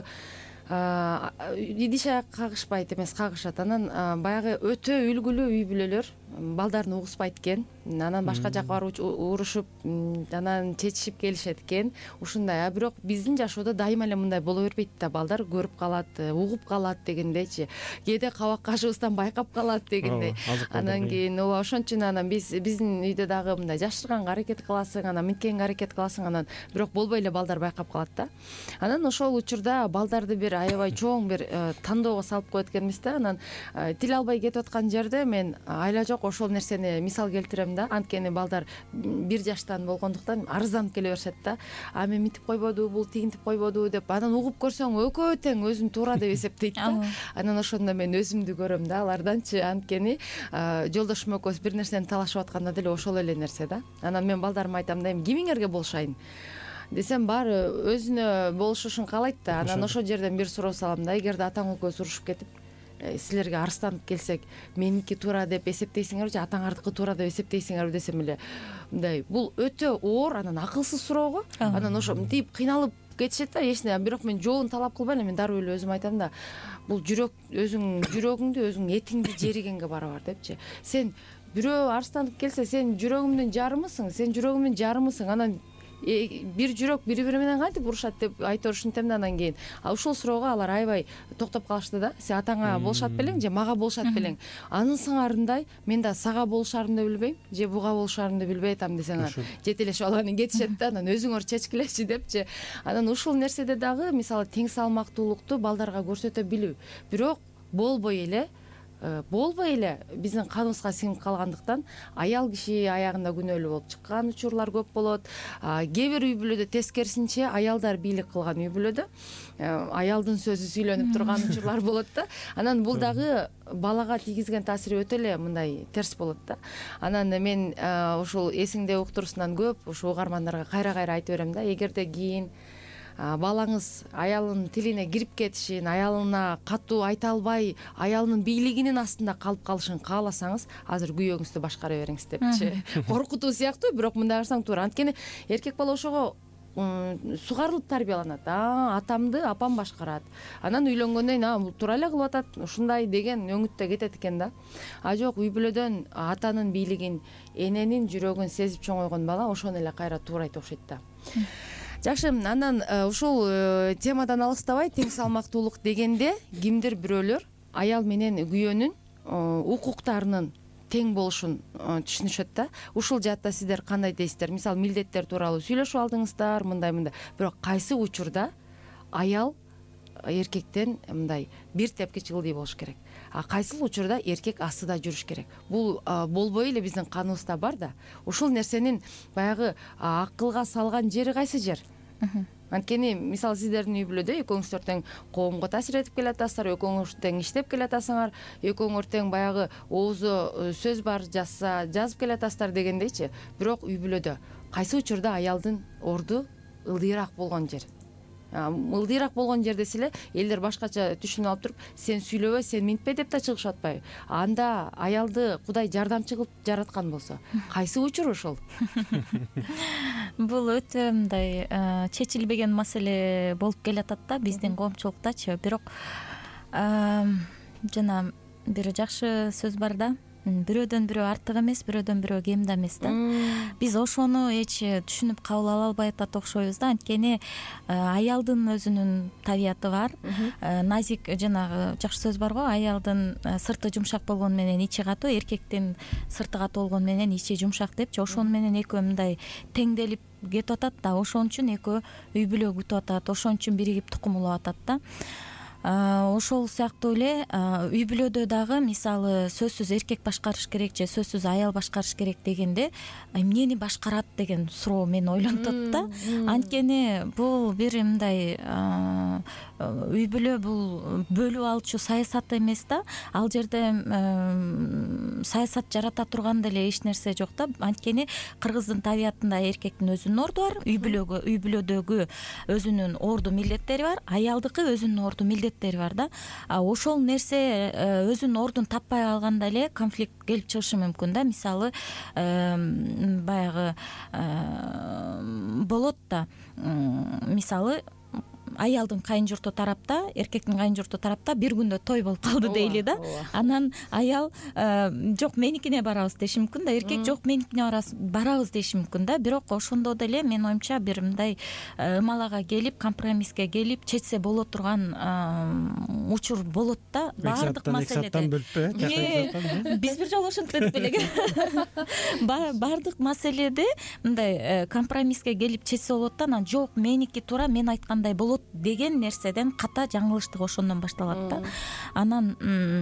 идиш аяк кагышпайт эмес, кагышат. Анан баягы өтө үлгүлүү үй бүлөлөр балдарын угушпайт экен. анан башка жака барып урушуп анан чечишип келишет экен ушундай. А бирок биздин жашоодо дайыма эле мындай боло бербейт да, балдар көрүп калат, угуп калат дегендейчи, кээде кабак кашыбыздан байкап калат дегендей. Анан кийин ооба ошон үчүн анан биз биздин үйдө дагы мындай жашырганга аракет кыласың, анан минткенге аракет кыласың, анан бирок болбой эле балдар байкап калат да. Анан ошол учурда балдарды бир аябай чоң бир тандоого салып коет экенбиз да. Анан тил албай кетип аткан жерде мен айла жок ошол нерсени мисал келтирем да. Анткени балдар бир жаштан болгондуктан арызданып келе беришет да. А мен мынтип койбоду, бул тигинтип койбоду деп, анан угуп көрсөң экөө тең өзүн туура деп эсептейт да. Анан ошондо мен өзүмдү көрөм да аларданчы, анткени жолдошум экөөбүз бир нерсени талашып атканда деле ошол эле нерсе да. Анан мен балдарыма айтам да, эми кимиңерге болушайын десем, баары өзүнө болушушун каалайт да. Анан ошол жерден бир суроо салам да, эгерде атаң экөөбүз урушуп кетип силерге арызданып келсек, меники туура деп эсептейсиңерби же атаңардыкы туура деп эсептейсиңерби десем эле, мындай бул өтө оор, анан акылсыз суроо го. Анан ошо мынтип кыйналып кетишет да, эчне. Бирок мен жообун талап кылбайм эле, мен дароо эле өзүм айтам да, бул жүрөк, өзүң жүрөгүңдү, өзүң этиңди жеригенге барабар депчи. Сен бирөө арызданып келсе, сен жүрөгүмдүн жарымысың, сен жүрөгүмдүн жарымысың, анан бир жүрөк бири бири менен кантип урушат деп айта беришинтем да. Анан кийин ушул суроого алар аябай токтоп калышты да. Сен атаңа болушат белең же мага болушат белең, анын сыңарындай мен да сага болушарымды билбейм же буга болушарымды билбей атам десең, жетелешип алып анан кетишет да. Анан өзүңөр чечкилечи депчи. Анан ушул нерседе дагы мисалы тең салмактуулукту балдарга көрсөтө билүү, бирок болбой эле болбой эле биздин каныбызга сиңип калгандыктан аял киши аягында күнөөлүү болуп чыккан учурлар көп болот. Кээ бир үй бүлөдө тескерисинче аялдар бийлик кылган үй бүлөдө аялдын сөзү сүйлөнүп турган учурлар болот да. Анан бул дагы балага тийгизген таасири өтө эле мындай терс болот да. Анан мен ушул эсиңде уктурусунан көп ушу угармандарга кайра кайра айтып берем да, эгерде кийин балаңыз аялынын тилине кирип кетишин, аялына катуу айта албай, аялынын бийлигинин астында калып калышын кааласаңыз, азыр күйөөңүздү башкара бериңиз депчи. Коркутуу сыяктуу, бирок мындай кылсаң туура. Анткени эркек бала ошого сугарылып тарбияланат. Атамды апам башкарат, анан үйлөнгөндөн кийин бул туура эле кылып атат, ушундай деген өңүттө кетет экен да. А жок, үй бүлөдөн атанын бийлигин, эненин жүрөгүн сезип чоңойгон бала ошону эле кайра туурайт окшойт да. Жакшы, анан ушул темадан алыстабай, тең салмактуулук дегенде кимдир бирөөлөр аял менен күйөөнүн укуктарынын тең болушун түшүнүшөт да. Ушул жаатта сиздер кандай дейсиздер? Мисалы, милдеттер тууралуу сүйлөшүп алдыңыздар, мындай-мындай. Бирок кайсы учурда аял эркектен мындай бир тепкич ылдый болуш керек, а кайсыл учурда эркек астыда жүрүш керек? Бул болбой эле биздин каныбызда бар да. Ушул нерсенин баягы акылга салган жери кайсы жер? Анткени мисалы сиздердин үй бүлөдө экөөңүздөр тең коомго таасир этип келатасыздар, экөөңүз тең иштеп келатасыңар, экөөңөр тең баягы оозу сөз бар жазса жазып келатасыздар дегендейчи. Бирок үй бүлөдө кайсы учурда аялдын орду ылдыйраак болгон жер? Ылдыйраак болгон жердеси эле элдер башкача түшүнүп алып туруп, сен сүйлөбө, сен минтпе деп да чыгышып атпайбы? Анда аялды Кудай жардамчы кылып жараткан болсо, кайсы учур ошол? Бул өтө мындай чечилбеген маселе болуп келатат да биздин коомчулуктачы. Бирок жана бир жакшы сөз бар да, бирөөдөн бирөө артык эмес, бирөөдөн бирөө кем да эмес да. Биз ошону эч түшүнүп кабыл ала албай атат окшойбуз да. Анткени аялдын өзүнүн табияты бар. Назик, жанагы жакшы сөз бар го, аялдын сырты жумшак болгону менен ичи катуу, эркектин сырты катуу болгону менен ичи жумшак депчи. Ошону менен экөө мындай теңделип кетип атат да. Ошон үчүн экөө үй бүлө күтүп атат, ошон үчүн биригип тукум улап атат да. Ошол сыяктуу эле үй бүлөдө дагы мисалы сөзсүз эркек башкарыш керек же сөзсүз аял башкарыш керек дегенде эмнени башкарат деген суроо мени ойлонтот да. Анткени бул бир мындай үй бүлө бул бөлүп алчу саясат эмес да. Ал жерде саясат жарата турган деле эч нерсе жок да. Анткени кыргыздын табиятында эркектин өзүнүн орду бар, үй бүлөгө үй бүлөдөгү өзүнүн орду милдеттери бар, аялдыкы өзүнүн орду милдеттери бар да. Ошол нерсе өзүнүн ордун таппай калганда эле конфликт келип чыгышы мүмкүн да. Мисалы баягы болот да, мисалы аялдын кайын журту тарапта, эркектин кайын журту тарапта бир күндө той болуп калды дейли да. Анан аял жок меникине барабыз деши мүмкүн да, эркек жок меникине барабыз деши мүмкүн да. Бирок ошондо деле менин оюмча бир мындай ымалага келип, компромисске келип чечсе боло турган учур болот да. Баардык маселеде биз бир жолу ушинтип өтүп элек. Баардык маселеде мындай компромисске келип чечсе болот да. Анан жок меники туура, мен айткандай болот деген нерседен ката жаңылыштык ошондон башталат да. Анан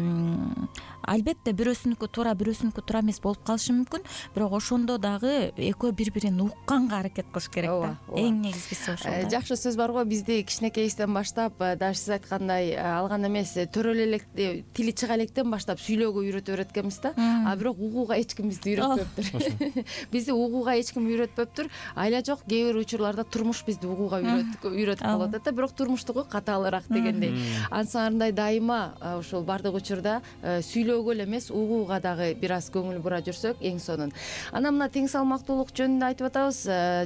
албетте бирөөсүнүкү туура, бирөөсүнүкү туура эмес болуп калышы мүмкүн, бирок ошондо дагы экөө бири-бирин укканга аракет кылыш керек да. Эң негизгиси ошол. Жакшы сөз бар го, бизди кичинекейибизден баштап, дагы сиз айткандай, ал гана эмес, төрөлө элек, тили чыга электен баштап сүйлөөгө үйрөтүп береткенбиз да. А бирок угууга эч ким бизди үйрөтпөптүр. Бизди угууга эч ким үйрөтпөптүр. Айла жок, кээ бир учурларда турмуш бизди угууга үйрөтүп калат да, бирок турмуштугу катаалыраак дегендей. Ансаңарындай дайыма ушул бардык учурда сүйлөөгө эле эмес, угууга дагы бир аз көңүл бура жүрсөк эң сонун. Анан мына тең салмактуулук жөнүндө айтып атабыз.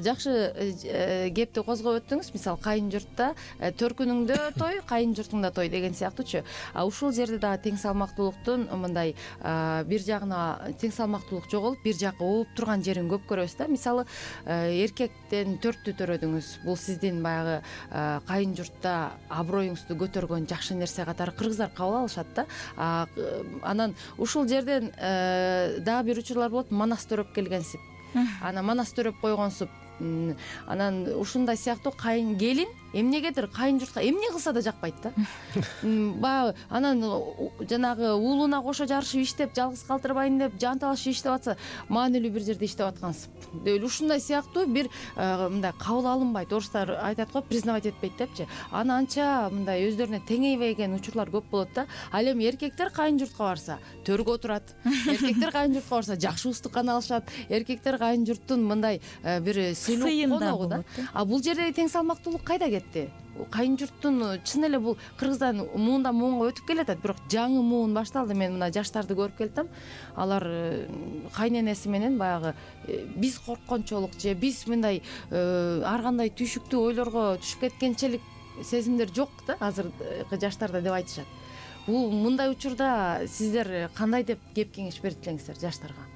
Жакшы кепти козгоп өттүңүз. Мисалы кайын журтта төркүнүңдө той, кайын журтуңда той деген сыяктуучу. А ушул жерде дагы тең салмактуулуктун мындай бир жагына тең салмактуулук жоголуп, бир жакка ооп турган жерин көп көрөбүз да. Мисалы эркектен төрттү төрөдүңүз. Бул сиздин баягы кайын журтта аброюңузду көтөргөн жакшы нерсе катары кыргыздар кабыл алышат да. Анан ушул жерден дагы бир учурлар болот, манас төрөп келгенсип. Анан манас төрөп койгонсуп. Анан ушундай сыяктуу кайын келин эмнегедир кайын журтка эмне кылса да жакпайт да. Баягы анан жанагы уулуна кошо жарышып иштеп, жалгыз калтырбайын деп жанталашып иштеп атса, маанилүү бир жерде иштеп аткансып. Дел ушундай сыяктуу бир мындай кабыл алынбайт. Орустар айтат го, признавать этпейт депчи. Аны анча мындай өздөрүнө теңейбеген учурлар көп болот да. Ал эми эркектер кайын журтка барса, төргө отурат. Эркектер кайын журтка барса, жакшы устуккан алышат. Эркектер кайын журттун мындай бир сыйлык коногу да. А бул жердеги тең салмактуулук кайда кетти? Кайын журттун чын эле бул кыргыздан муундан муунга өтүп келатат, бирок жаңы муун башталды. Мен мына жаштарды көрүп келдим. Алар кайненеси менен баягы биз корккончолук же биз мындай ар кандай түйшүктүү ойлорго түшүп кеткенчелик сезимдер жок да азыркы жаштарда деп айтышат. Бул мындай учурда сиздер кандай деп кеп кеңеш берет элеңиздер жаштарга?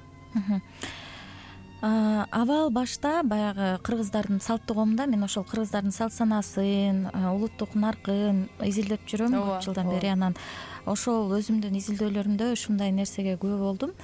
Авал башта баягы кыргыздардын салт тогомунда мен ошол кыргыздардын салт санаасын, улуттук наркын изилдеп жүрөм көп жылдан бери. Анан ошол өзүмдүн изилдөөлөрүмдө ушундай нерсеге күбө болдум.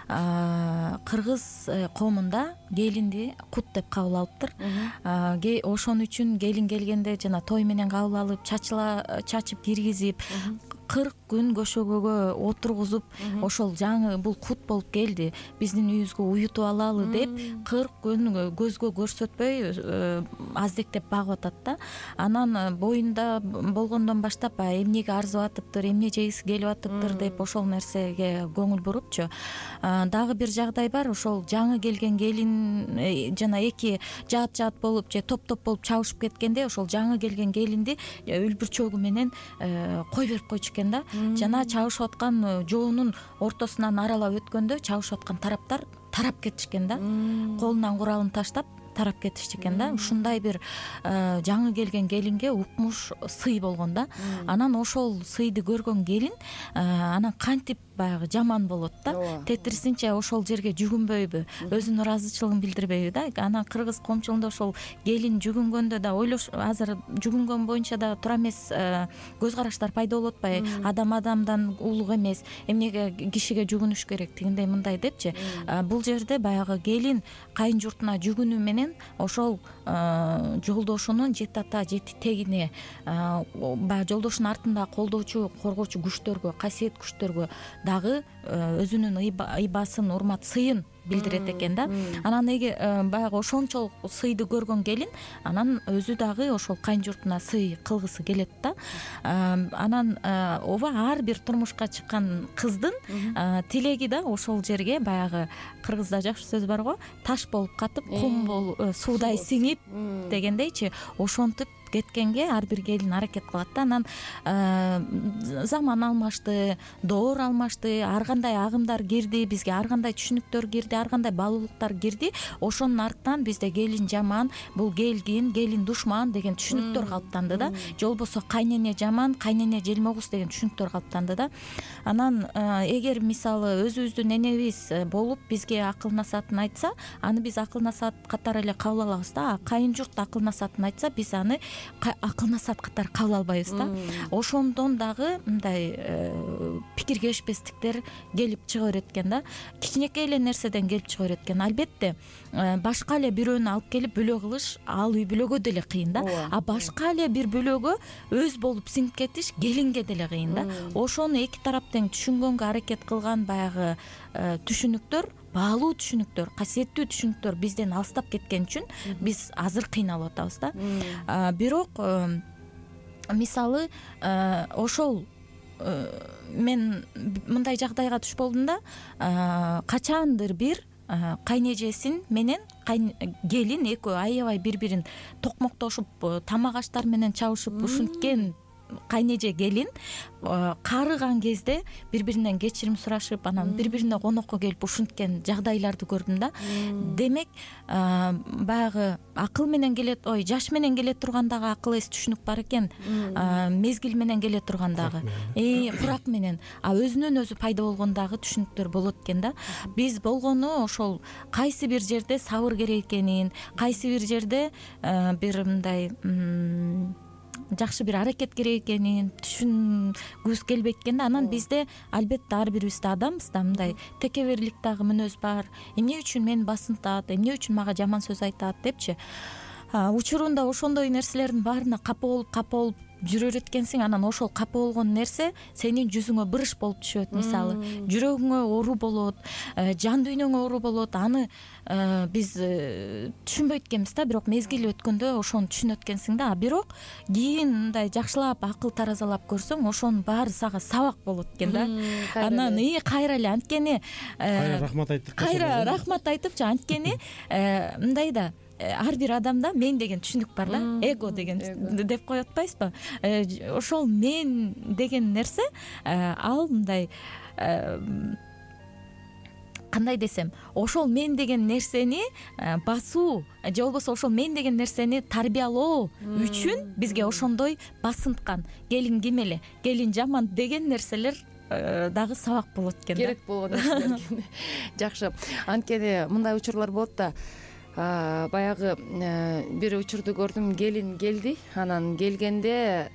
Кыргыз коомунда келинди кут деп кабыл алыптыр. Ошон үчүн келин келгенде жана той менен кабыл алып, чачыла чачып киргизип, кырк күн көшөгөгө отургузуп, ошол жаңы бул кут болуп келди, биздин үйүбүзгө уютуп алалы деп кырк күн көзгө көрсөтпөй аздектеп багып атат да. Анан боюнда болгондон баштап эмнеге арзып атыптыр, эмне жегиси келип атыптыр деп ошол нерсеге көңүл бурупчу. Дагы бир жагдай бар, ошол жаңы келген келин жана эки жаат жаат болуп же топ топ болуп чабышып кеткенде, ошол жаңы келген келинди үлбүрчөгү менен кой берип койчу экен да. Жана чабышып аткан жоонун ортосунан аралап өткөндө чабышып аткан тараптар тарап кетишкен да. Колунан куралын таштап тарап кетишти экен да. Ушундай бир жаңы келген келинге укмуш сый болгон да. Анан ошол сыйды көргөн келин анан кантип баягы жаман болот да. Тетирисинче ошол жерге жүгүнбөйбү, өзүнүн ыраазычылыгын билдирбейби да. Анан кыргыз коомчулугунда ошол келин жүгүнгөндө да ойлош, азыр жүгүнгөн боюнча да туура эмес көз караштар пайда болуп атпайбы? Адам адамдан улук эмес, эмнеге кишиге жүгүнүш керек, тигиндей мындай депчи. Бул жерде баягы келин кайын журтуна жүгүнүү менен ошол жолдошунун жети ата, жети тегине, баягы жолдошунун артында колдоочу, коргоочу күчтөргө, касиет күчтөргө дагы өзүнүн ыйбасын, урмат сыйын билдирет экен да. Анан эге баягы ошончолук сыйды көргөн келин анан өзү дагы ошол кайын журтуна сый кылгысы келет да. Анан ооба ар бир турмушка чыккан кыздын тилеги да ошол жерге баягы кыргызда жакшы сөз бар го, таш болуп катып, кум болуп, суудай сиңип дегендейчи, ошентип кеткенге ар бир келин аракет кылат да. Анан заман алмашты, доор алмашты, ар кандай агымдар кирди бизге, ар кандай түшүнүктөр кирди, ар кандай баалуулуктар кирди. Ошонун артынан бизде келин жаман, бул келгин, келин душман деген түшүнүктөр калыптанды да. Же болбосо кайнене жаман, кайнене желмогуз деген түшүнүктөр калыптанды да. Анан эгер мисалы өзүбүздүн энебиз болуп бизге акыл насаатын айтса, аны биз акыл насаат катары эле кабыл алабыз да. Кайын журт акыл насаатын айтса, биз аны акыл насаат катары кабыл албайбыз да. Ошондон дагы мындай пикиргешпестиктер келип чыга берет экен да. Кичинекей эле нерседен келип чыга берет экен. Албетте башка эле бирөөнү алып келип бүлө кылыш ал үй бүлөгө деле кыйын да. А башка эле бир бүлөгө өз болуп сиңип кетиш келинге деле кыйын да. Ошону эки тарап тең түшүнгөнгө аракет кылган баягы түшүнүктөр, баалуу түшүнүктөр, касиеттүү түшүнүктөр бизден алыстап кеткен үчүн биз азыр кыйналып атабыз да. Бирок мисалы ошол мен мындай жагдайга туш болдум да. Качандыр бир кайнежесин менен келин экөө аябай бири бирин токмоктошуп, тамак аштар менен чабышып ушинткен кайнеже келин карыган кезде бири биринен кечирим сурашып, анан бири бирине конокко келип ушинткен жагдайларды көрдүм да. Демек баягы акыл менен келе, ой, жаш менен келе тургандагы акыл эс түшүнүк бар экен, мезгил менен келе тургандагы, э курак менен, а өзүнөн өзү пайда болгондагы түшүнүктөр болот экен да. Биз болгону ошол кайсы бир жерде сабыр керек экенин, кайсы бир жерде бир мындай жакшы бир аракет керек экенин түшүнгүбүз келбейт экен да. Анан бизде албетте ар бирибизде адамбыз да, мындай текеберлик дагы мүнөз бар. Эмне үчүн мени басынтат, эмне үчүн мага жаман сөз айтат депчи. Учурунда ошондой нерселердин баарына капа болуп капа болуп жүрөр эткенсиң, анан ошол капа болгон нерсе сенин жүзүңө бырыш болуп түшөт. Мисалы, жүрөгүңө оору болот, жан дүйнөңө оору болот. Аны биз түшүнбөйт экенбиз да, бирок мезгил өткөндө ошону түшүнөт экенсиң да. Бирок кийин мындай жакшылап акыл таразалап көрсөң, ошонун баары сага сабак болот экен да. Анан и кайра эле анткени кайра рахмат айттык. Кайра рахмат айтыпчы, анткени мындай да, ар бир адамда мен деген түшүнүк бар да, эго деген деп коюп атпайбызбы? Ошол мен деген нерсе ал мындай кандай десем, ошол мен деген нерсени басуу же болбосо ошол мен деген нерсени тарбиялоо үчүн бизге ошондой басынткан келин ким эле, келин жаман деген нерселер дагы сабак болот экен да. Керек болгон нерселер. Жакшы. Анткени мындай учурлар болот да. Баягы бир учурду көрдүм, келин келди, анан келгенде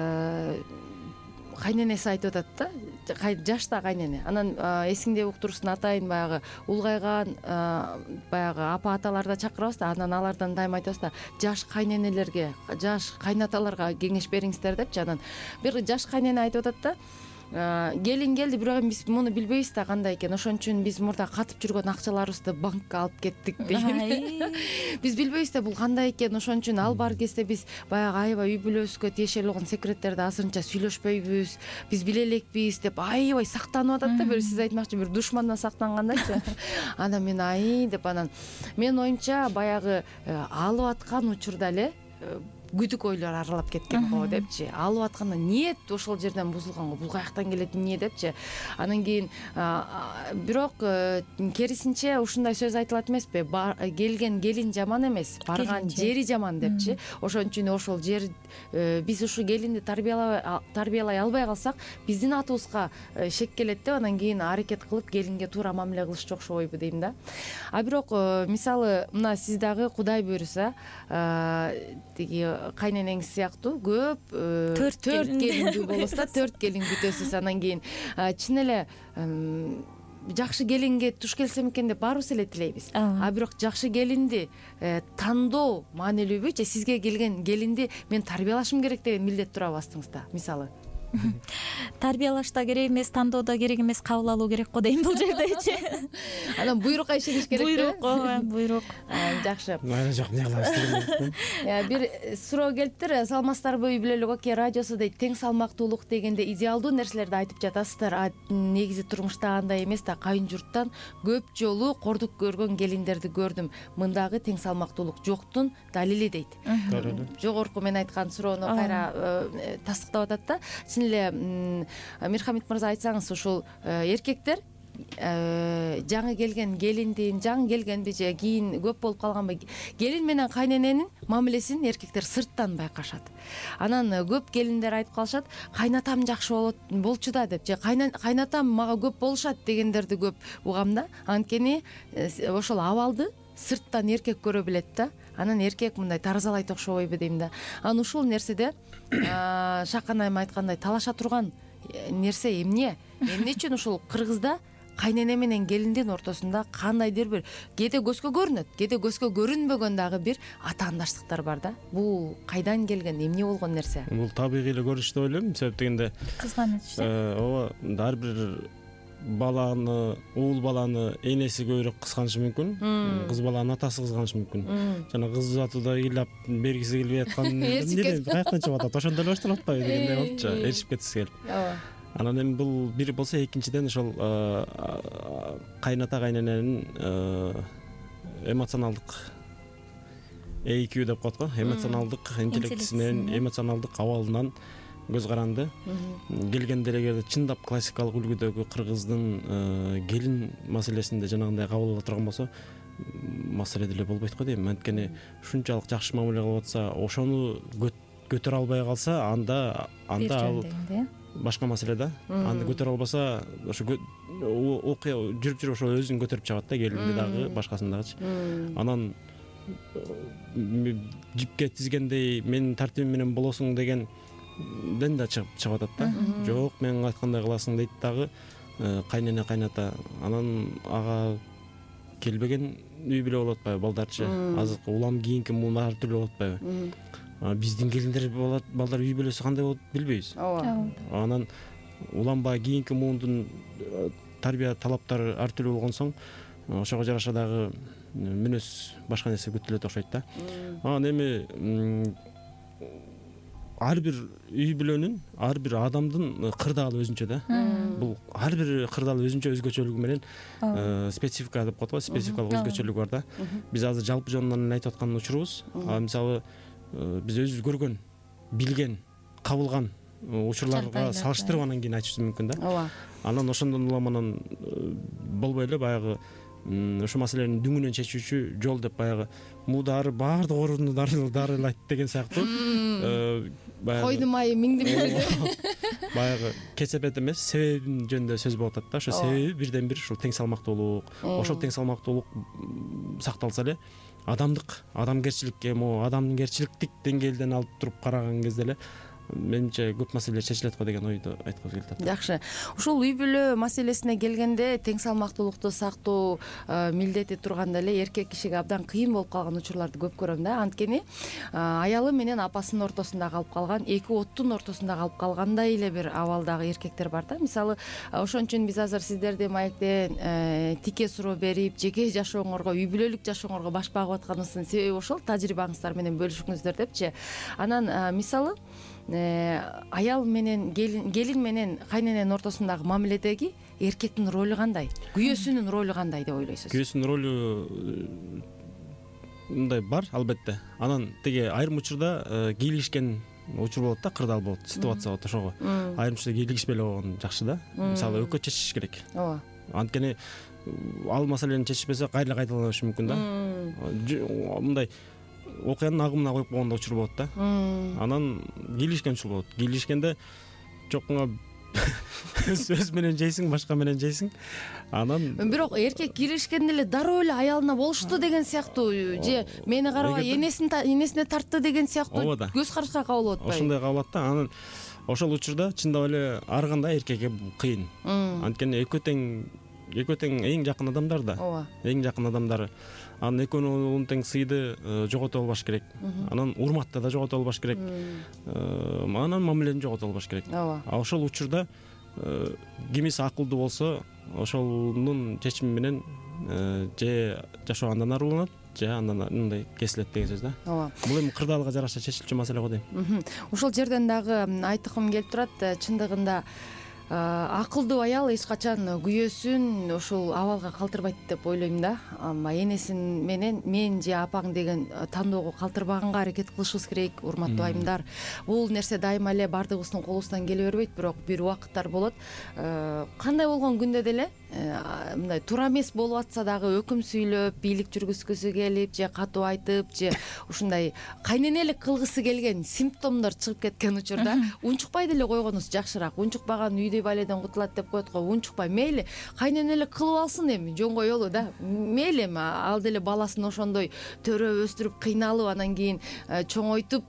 кайненеси айтып атат да, жашта кайнене. Анан эсиңде уктурсун, атайын баягы улгайган баягы апа аталарды чакырабыз да, анан алардан дайым айтабыз да, жаш кайненелерге, жаш кайнаталарга кеңеш бериңиздер депчи. Анан бир жаш кайнене айтып атат да, келин келди, бирок биз муну билбейбиз да кандай экен, ошон үчүн биз мурда катып жүргөн акчаларыбызды банкка алып кеттик деген. Биз билбейбиз да бул кандай экен, ошон үчүн ал бар кезде биз баягы аябай үй бүлөбүзгө тиешелүү болгон секреттерди азырынча сүйлөшпөйбүз, биз биле элекпиз деп аябай сактанып атат да. Бир сиз айтмакчы, бир душмандан сактангандайчы. Анан мен ай деп, анан менин оюмча баягы алып аткан учурда эле күдүк ойлор аралап кеткен го депчи. Алып атканда ниет ошол жерден бузулган го, бул каяктан келет эмне депчи. Анан кийин бирок керисинче ушундай сөз айтылат эмеспи, келген келин жаман эмес, барган жери жаман депчи. Ошон үчүн ошол жер биз ушу келинди тарбиялай тарбиялай албай калсак, биздин атыбызга шек келет деп, анан кийин аракет кылып келинге туура мамиле кылышчу окшобойбу дейм да. А бирок мисалы мына сиз дагы Кудай буйруса тиги кайненеңиз сыяктуу көп төрт келиндүү болосуз да, төрт келин күтөсүз. Анан кийин чын эле жакшы келинге туш келсем экен деп баарыбыз эле тилейбиз. А бирок жакшы келинди тандоо маанилүүбү же сизге келген келинди мен тарбиялашым керек деген милдет турабы астыңызда? Мисалы тарбиялашта керек эмес, тандоодо керек эмес, кабыл алуу керек го дейм бул жердечи. Анан буйрукка ишениш керек. Буйрук, буйрук. Жакшы. Майра жок, эмне кылабыз? Бир суроо келиптир. Саламатсыздарбы, үй бүлөлүк Окей радиосу дейт. Тең салмактуулук дегенде идеалдуу нерселерди айтып жатасыздар. Негизи турмушта андай эмес да, кайын журттан көп жолу кордук көргөн келиндерди көрдүм. Мындагы тең салмактуулук жоктун далили дейт. Жогорку мен айткан суроону кайра тастыктап атат да. Чын эле Мирхамит мырза, айтсаңыз, ушул эркектер жаңы келген келиндин, жаңы келгенби же кийин көп болуп калганбы, келин менен кайнененин мамилесин эркектер сырттан байкашат. Анан көп келиндер айтып калышат, кайнатам жакшы болот болчу да деп, же кайнатам мага көп болушат дегендерди көп угам да. Анткени ошол абалды сырттан эркек көрө билет да. Анан эркек мындай таразалай окшобойбу дейм да. Анан ушул нерседе Шакан айым айткандай талаша турган нерсе эмне? Эмне үчүн ушул кыргызда кайнене менен келиндин ортосунда кандайдыр бир кээде көзгө көрүнөт, кээде көзгө көрүнбөгөн дагы бир атаандаштыктар бар да. Бул кайдан келген, эмне болгон нерсе? Бул табигый эле көрүнүш деп ойлойм. Себеп дегенде кызганыч. Ооба, ар бир баланы, уул баланы энеси көбүрөөк кызганышы мүмкүн, кыз баланы атасы кызганышы мүмкүн. Жана кыз атууда ыйлап бергиси келбей аткан эмне каяктан чыгып атат, ошондо эле башталып атпайбы дегендей болчу, эришип кеткиси келип. Ооба. Анан эми бул бир болсо, экинчиден ошол кайната кайнененин эмоционалдык эй кью деп коет го, эмоционалдык интеллектисинен, эмоционалдык абалынан көз каранды келгенде эгерде чындап классикалык үлгүдөгү кыргыздын келин маселесинде жанагындай кабыл ала турган болсо, маселе деле болбойт го дейм. Анткени ушунчалык жакшы мамиле кылып атса, ошону көтөрө албай калса, анда анда ал башка маселе да. Аны көтөрө албаса, ошо окуя жүрүп жүрүп ошо өзүн көтөрүп чыгат да, келинди дагы, башкасын дагычы. Анан жипке тизгендей менин тартибим менен болосуң деген ден да чыгып атат да. Жок, мен айткандай кыласың дейт дагы кайнене кайната. Анан ага келбеген үй бүлө болуп атпайбы, балдарчы. Азыр улам кийинки муун ар түрдүү болуп атпайбы. Биздин келиндер болот, балдар үй бүлөсү кандай болот билбейбиз. Ооба. Анан улам баягы кийинки муундун тарбия талаптары ар түрдүү болгон соң, ошого жараша дагы мүнөз башка нерсе күтүлөт окшойт да. Анан эми ар бир үй бүлөнүн, ар бир адамдын кырдаалы өзүнчө да. Бул ар бир кырдаалы өзүнчө өзгөчөлүгү менен специфика деп коет го, спецификалык өзгөчөлүгү бар да. Биз азыр жалпы жонунан айтып аткан учурубуз, мисалы биз өзүбүз көргөн, билген, кабылган учурларга салыштырып анан кийин айтышыбыз мүмкүн да. Ооба. Анан ошондон улам анан болбой эле баягы ошол маселенин дүңүнөн чечүүчү жол деп баягы муу дары баардык ооруну дарылайт деген сыяктуу койдун майы миңдин майы баягы кесепет эмес, себебин жөнүндө сөз болуп атат да. Ошо себеби бирден бир ушул тең салмактуулук. Ошол тең салмактуулук сакталса эле адамдык, адамгерчиликке, могу адамгерчиликтик деңгээлден алып туруп караган кезде эле менимче көп маселелер чечилет го деген ойду айткыбыз келип атат. Жакшы. Ушул үй бүлө маселесине келгенде тең салмактуулукту сактоо милдети турганда эле эркек кишиге абдан кыйын болуп калган учурларды көп көрөм да. Анткени аялы менен апасынын ортосунда калып калган, эки оттун ортосунда калып калгандай эле бир абалдагы эркектер бар да. Мисалы, ошон үчүн биз азыр сиздерди маектен тике суроо берип, жеке жашооңорго, үй бүлөлүк жашооңорго баш багып атканыбыздын себеби ошол, тажрыйбаңыздар менен бөлүшүңүздөр депчи. Анан мисалы аял менен келин, келин менен кайнененин ортосундагы мамиледеги эркектин ролу кандай? Күйөөсүнүн ролу кандай деп ойлойсуз? Күйөөсүнүн ролу мындай бар, албетте. Анан теге айрым учурда кийлигишкен учур болот да, кырдаал болот, ситуация болот ошого. Айрым учурда кийлигишпей эле болгон жакшы да. Мисалы, экөө чечиш керек. Ооба. Анткени ал маселени чечишпесе кайра кайталанышы мүмкүн да. Мындай окуянын агымына коюп койгондо учур болот да. Анан кийлигишкен учур болот. Кийлигишкенде жокуңа сөз менен жейсиң, башка менен жейсиң. Анан бирок эркек кийлигишкенде эле дароо эле аялына болушту деген сыяктуу, же мени карабай энесин энесине тартты деген сыяктуу көз карашка кабыл болуп атпайбы? Ошондой кабыл болот да. Анан ошол учурда чындап эле ар кандай эркекке кыйын. Анткени экөө тең экөө тең эң жакын адамдар да. Ооба. Эң жакын адамдары. анан экөөнүн тең сыйды жогото албаш керек, анан урматты да жогото албаш керек, анан мамилени жогото албаш керек. ооба. А ошол учурда кимиси акылдуу болсо ошонун чечими менен же жашоо андан ары уланат, же андан мындай кесилет деген сөз да. ооба. Бул эми кырдаалга жараша чечилчү маселе го дейм. Ошол жерден дагы айткым келип турат, чындыгында акылдуу аял эч качан күйөөсүн ушул абалга калтырбайт деп ойлойм да. Энесин менен мен же апаң деген тандоого калтырбаганга аракет кылышыбыз керек, урматтуу айымдар. Бул нерсе дайыма эле бардыгыбыздын колубуздан келе бербейт, бирок бир убакыттар болот. Кандай болгон күндө деле мындай туура эмес болуп атса дагы өкүм сүйлөп, бийлик жүргүзгүсү келип, же катуу айтып, же ушундай кайненелик кылгысы келген симптомдор чыгып кеткен учурда унчукпай деле койгонубуз жакшыраак. Унчукпаган үйдү байледен кутулат деп коет го. Унчукпай мейли кайненелик кылып алсын эми жонго жолу да. Мейли эми ал деле баласын ошондой төрөп өстүрүп, кыйналып, анан кийин чоңойтуп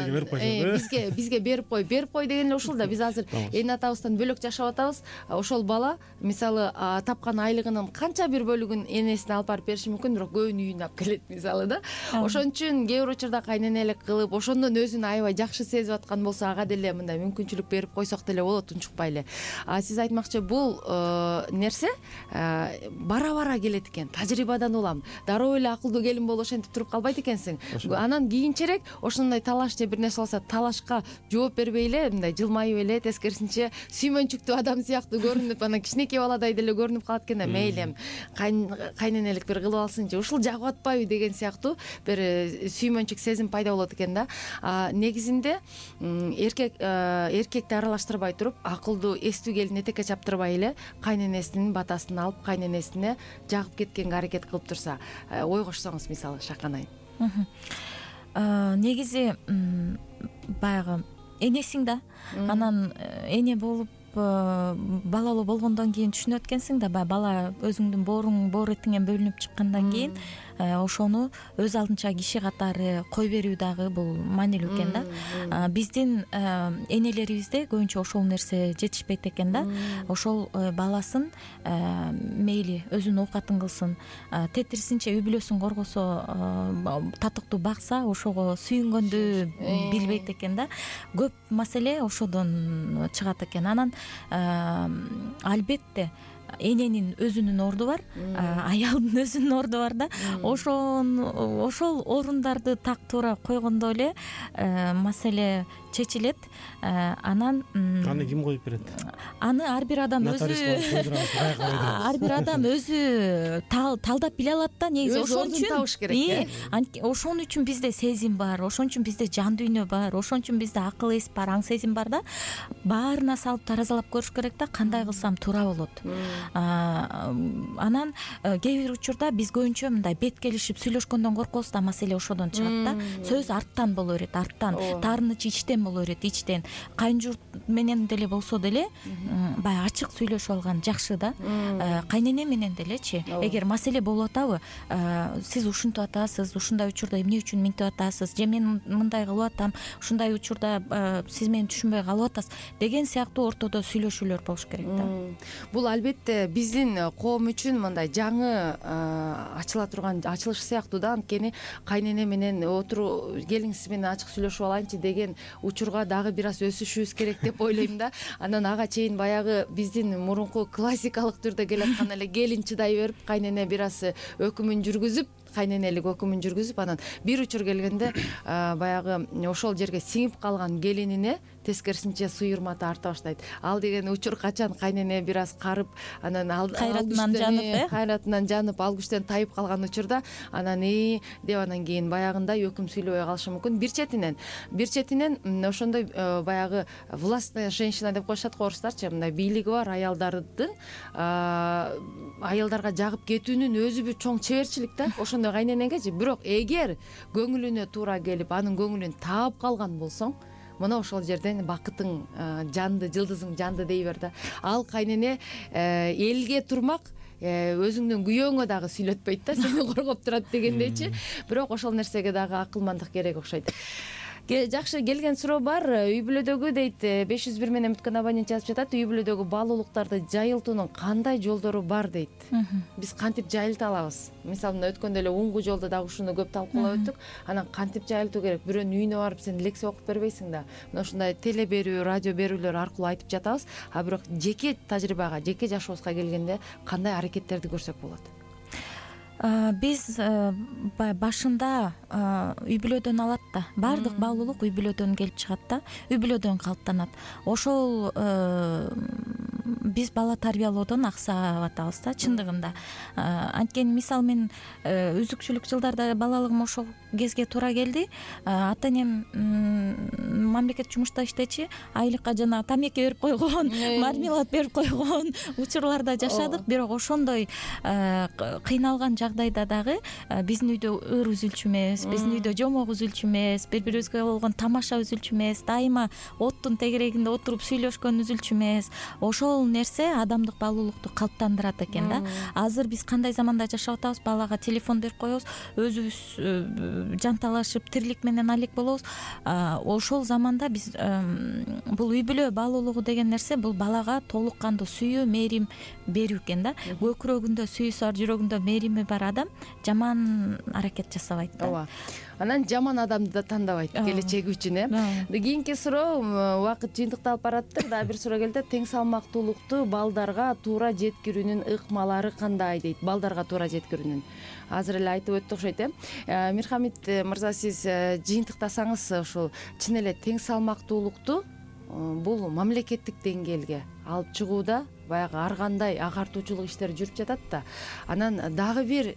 бизге бизге берип кой, берип кой деген эле ушул да. Биз азыр эне атабыздан бөлөк жашап атабыз. Ошол бала мисалы тапкан айлыгынын канча бир бөлүгүн энесине алып барып бериши мүмкүн, бирок көбүн үйүнө алып келет мисалы да. Ошон үчүн кээ бир учурда кайненелик кылып, ошондон өзүн аябай жакшы сезип аткан болсо, ага деле мындай мүмкүнчүлүк берип койсок деле болот, унчукпай эле. А сиз айтмакчы, бул нерсе бара-бара келет экен. Тажрыйбадан улам. Дароо эле акылдуу келин болуп ошентип туруп калбайт экенсиң. Анан кийинчерээк ошондой талаш же бир нерсе болсо, талашка жооп бербей эле, мындай жылмайып эле, тескерисинче сүймөнчүктүү адам сыяктуу көрүнүп, анан кичинекей баладай деле көрүнүп калат экен да. Мейли кайненелик бир кылып алсынчы, ушул жагып атпайбы деген сыяктуу бир сүймөнчүк сезим пайда болот экен да. Негизинде эркек эркекти аралаштырбай туруп, акылдуу эстүү келин этекке чаптырбай эле кайненесинин батасын алып, кайненесине жагып кеткенге аракет кылып турса, ой кошсоңуз мисалы Шакан айым. Негизи баягы энесиң да, анан эне болуп балалуу болгондон кийин түшүнөт экенсиң да, баягы бала өзүңдүн бооруң боор этиңен бөлүнүп чыккандан кийин ошону өз алдынча киши катары кой берүү дагы бул маанилүү экен да. Биздин энелерибизде көбүнчө ошол нерсе жетишпейт экен да. Ошол баласын мейли өзүнүн оокатын кылсын, тетирисинче үй бүлөсүн коргосо, татыктуу бакса, ошого сүйүнгөндү билбейт экен да. Көп маселе ошодон чыгат экен. Анан албетте эненин өзүнүн орду бар, аялдын өзүнүн орду бар да. Ошон ошол орундарды так туура койгондо эле маселе чечилет. Анан аны ким коюп берет? Аны ар бир адам өзү ар бир адам өзү талдап биле алат да. Негизи ошон үчүн табыш керек. Ошон үчүн бизде сезим бар, ошон үчүн бизде жан дүйнө бар, ошон үчүн бизде акыл эс бар, аң сезим бар да. Баарына салып таразалап көрүш керек да, кандай кылсам туура болот. Анан кээ бир учурда биз көбүнчө мындай бет келишип сүйлөшкөндөн коркобуз да, маселе ошодон чыгат да. Сөз арттан боло берет, арттан. Таарыныч ичтен боло берет, ичтен. Кайын журт менен деле болсо деле баягы ачык сүйлөшүп алган жакшы да. Кайнене менен делечи, эгер маселе болуп атабы, сиз ушинтип атасыз, ушундай учурда эмне үчүн минтип атасыз, же мен мындай кылып атам, ушундай учурда сиз мени түшүнбөй калып атасыз деген сыяктуу ортодо сүйлөшүүлөр болуш керек да. Бул албетте биздин коом үчүн мындай жаңы ачыла турган ачылыш сыяктуу да. Анткени кайнене менен отуруу, келиңиз менен ачык сүйлөшүп алайынчы деген учурга дагы бир аз өсүшүбүз керек деп ойлойм да. Анан ага чейин баягы биздин мурунку классикалык түрдө келаткан эле келин чыдай берип, кайнене бир аз өкүмүн жүргүзүп, кайненелик өкүмүн жүргүзүп, анан бир учур келгенде баягы ошол жерге сиңип калган келинине тескерисинче сый урматы арта баштайт. Ал деген учур качан кайнене бир аз карып, анан ал кайратынан жанып, кайратынан жанып, ал күчтөн тайып калган учурда анан и деп анан кийин баягындай өкүм сүйлөбөй калышы мүмкүн. Бир четинен, бир четинен ошондой баягы властная женщина деп коюшат го орустарчы, мындай бийлиги бар аялдардын аялдарга жагып кетүүнүн өзү бир чоң чеберчилик да. Ошондой кайненегечи. Бирок эгер көңүлүнө туура келип, анын көңүлүн таап калган болсоң, мына ошол жерден бакытың жанды, жылдызың жанды дей бер да. Ал кайнене элге турмак, өзүңдүн күйөөңө дагы сүйлөтпөйт да, сени коргоп турат дегендейчи. Бирок ошол нерсеге дагы акылмандык керек окшойт. Жакшы, келген суроо бар. Үй бүлөдөгү дейт беш жүз бир менен бүткөн абонент жазып жатат. Үй бүлөдөгү баалуулуктарды жайылтуунун кандай жолдору бар дейт. Биз кантип жайылта алабыз? Мисалы мына өткөндө эле уңгу жолдо дагы ушуну көп талкуулап өттүк. Анан кантип жайылтуу керек? Бирөөнүн үйүнө барып сен лекция окуп бербейсиң да. Мына ушундай теле берүү, радио берүүлөр аркылуу айтып жатабыз. А бирок жеке тажрыйбага, жеке жашообузга келгенде кандай аракеттерди көрсөк болот? Биз баягы башында үй бүлөдөн алат да. Баардык баалуулук үй бүлөдөн келип чыгат да. Үй бүлөдөн калыптанат. Ошол биз бала тарбиялоодон аксап атабыз да чындыгында. Анткени мисалы мен үзүкчүлүк жылдарда балалыгым ошол кезге туура келди. Ата энем мамлекет жумушта иштечи, айлыкка жана тамеки берип койгон, мармелад берип койгон учурларда жашадык. Бирок ошондой кыйналган жагдайда дагы биздин үйдө ыр үзүлчү эмес, биздин үйдө жомок үзүлчү эмес, бири бирибизге болгон тамаша үзүлчү эмес, дайыма оттун тегерегинде отуруп сүйлөшкөн үзүлчү эмес. Ошол нерсе адамдык баалуулукту калыптандырат экен да. Азыр биз кандай заманда жашап атабыз? Балага телефон берип коебуз, өзүбүз жанталашып тирилик менен алек болобуз. Ошол заманда биз бул үй бүлө баалуулугу деген нерсе бул балага толук кандуу сүйүү, мээрим берүү экен да. Көкүрөгүндө сүйүүсү бар, жүрөгүндө мээрими бар адам жаман аракет жасабайт да. Ооба. Анан жаман адамды да тандабайт келечеги үчүн, э. Кийинки суроо, убакыт жыйынтыкталып бараттыр. Дагы бир суроо келди. Тең салмактуулукту балдарга туура жеткирүүнүн ыкмалары кандай дейт? Балдарга туура жеткирүүнүн. Азыр эле айтып өттү окшойт, э. Мирхамит мырза, сиз жыйынтыктасаңыз, ошол чын эле тең салмактуулукту бул мамлекеттик деңгээлге алып чыгууда баягы ар кандай агартуучулук иштер жүрүп жатат да. Анан дагы бир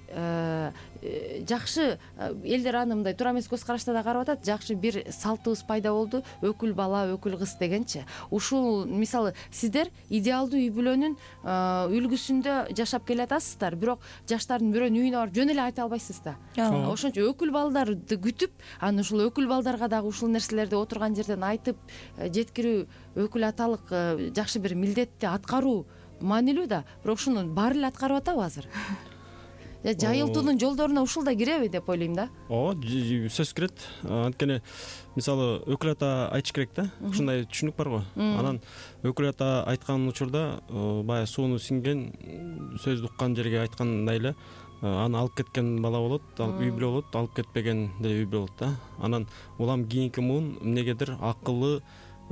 жакшы элдер аны мындай туура эмес көз карашта да карап атат. Жакшы бир салтыбыз пайда болду. Өкүл бала, өкүл кыз дегенчи. Ушул мисалы сиздер идеалдуу үй бүлөнүн үлгүсүндө жашап келатасыздар, бирок жаштардын бирөөнүн үйүнө барып жөн эле айта албайсыз да. Ошончо өкүл балдарды күтүп, анан ушул өкүл балдарга дагы ушул нерселерди отурган жерден айтып жеткирүү өкүл аталык жакшы бир милдетти аткаруу маанилүү да. Бирок ушуну баары эле аткарып атабы азыр? Жайылтуунун жолдоруна ушул да киреби деп ойлойм да. Ооба, сөзсүз кирет. Анткени мисалы өкүл ата айтыш керек да. Ушундай түшүнүк бар го. Анан өкүл ата айткан учурда баягы сууну сиңген сөздү уккан жерге айткандай эле аны алып кеткен бала болот, алып үй бүлө болот, алып кетпеген деле үй бүлө болот да. Анан улам кийинки муун эмнегедир акылы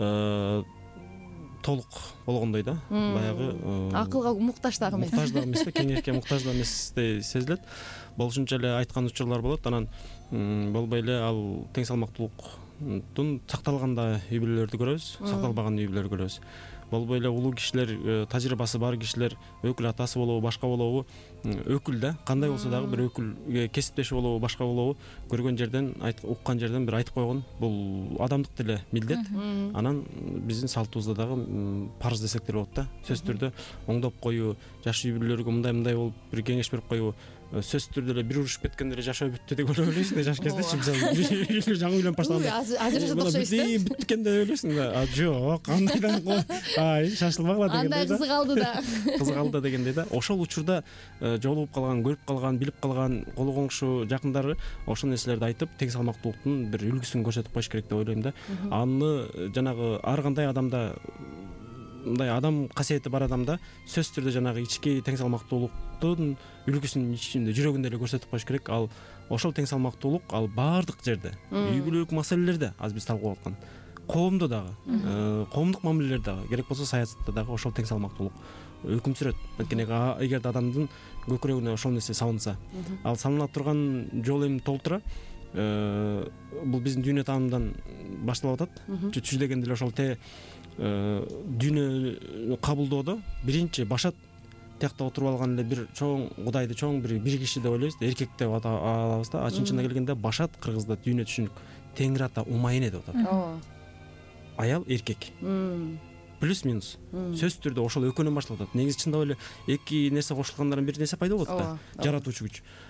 толук болгондой да. Баягы акылга муктаж дагы эмес. Муктаж дагы эмес, кеңешке муктаж дагы эместей сезилет. Болушунча эле айткан учурлар болот. Анан болбой эле ал тең салмактуулуктун сакталганда үй бүлөлөрдү көрөбүз, сакталбаган үй бүлөлөрдү көрөбүз. Болбой эле улуу кишилер, тажрыйбасы бар кишилер, өкүл атасы болобу, башка болобу, өкүл да, кандай болсо дагы бир өкүлгө кесиптеши болобу, башка болобу, көргөн жерден, уккан жерден бир айтып койгон. Бул адамдык деле милдет. Анан биздин салтыбызда дагы парыз десек деле болот да. Сөзсүз түрдө оңдоп коюу, жаш үй бүлөлөргө мындай-мындай болуп бир кеңеш берип коюу. Сөзсүз түрдө эле бир урушуп кеткенде эле жашоо бүттү деп ойлойсуң да жаш кездечи. Мисалы жаңы үйлөнүп баштаганда азыр эле окшойсуз да. Бүткөн деп ойлойсуң да. А жок, кандайдан ай шашылбагыла дегендей да. Андай кызык алды да. Кызык алды дегендей да. Ошол учурда жолугуп калган, көрүп калган, билип калган колу коңшу жакындары ошол нерселерди айтып, тең салмактуулуктун бир үлгүсүн көрсөтүп коюш керек деп ойлойм да. Аны жанагы ар кандай адамда мындай адам касиети бар адамда сөзсүз түрдө жанагы ички тең салмактуулуктун үлгүсүн ичинде, жүрөгүндө эле көрсөтүп коюш керек. Ал ошол тең салмактуулук ал баардык жерде, үй бүлөлүк маселелерде, азыр биз талкуулап аткан, коомдо дагы, коомдук мамилелерде дагы, керек болсо саясатта дагы ошол тең салмактуулук өкүм сүрөт. Анткени эгерде адамдын көкүрөгүнө ошол нерсе салынса, ал салына турган жол эми толтура бул биздин дүйнө таанымдан башталып атат. Түз дегенде эле ошол те дүйнөнү кабылдоодо биринчи башат тиякта отуруп алган эле бир чоң кудайды, чоң бир бир киши деп ойлойбуз да, эркек деп алабыз да. А чын-чынына келгенде башат кыргызда дүйнө түшүнүк Теңир ата умайне деп атат. Ооба. Аял эркек. Плюс минус. Сөзсүз түрдө ошол экөөнөн башталып атат. Негизи чындап эле эки нерсе кошулгандан бир нерсе пайда болот да. Жаратуучу күч.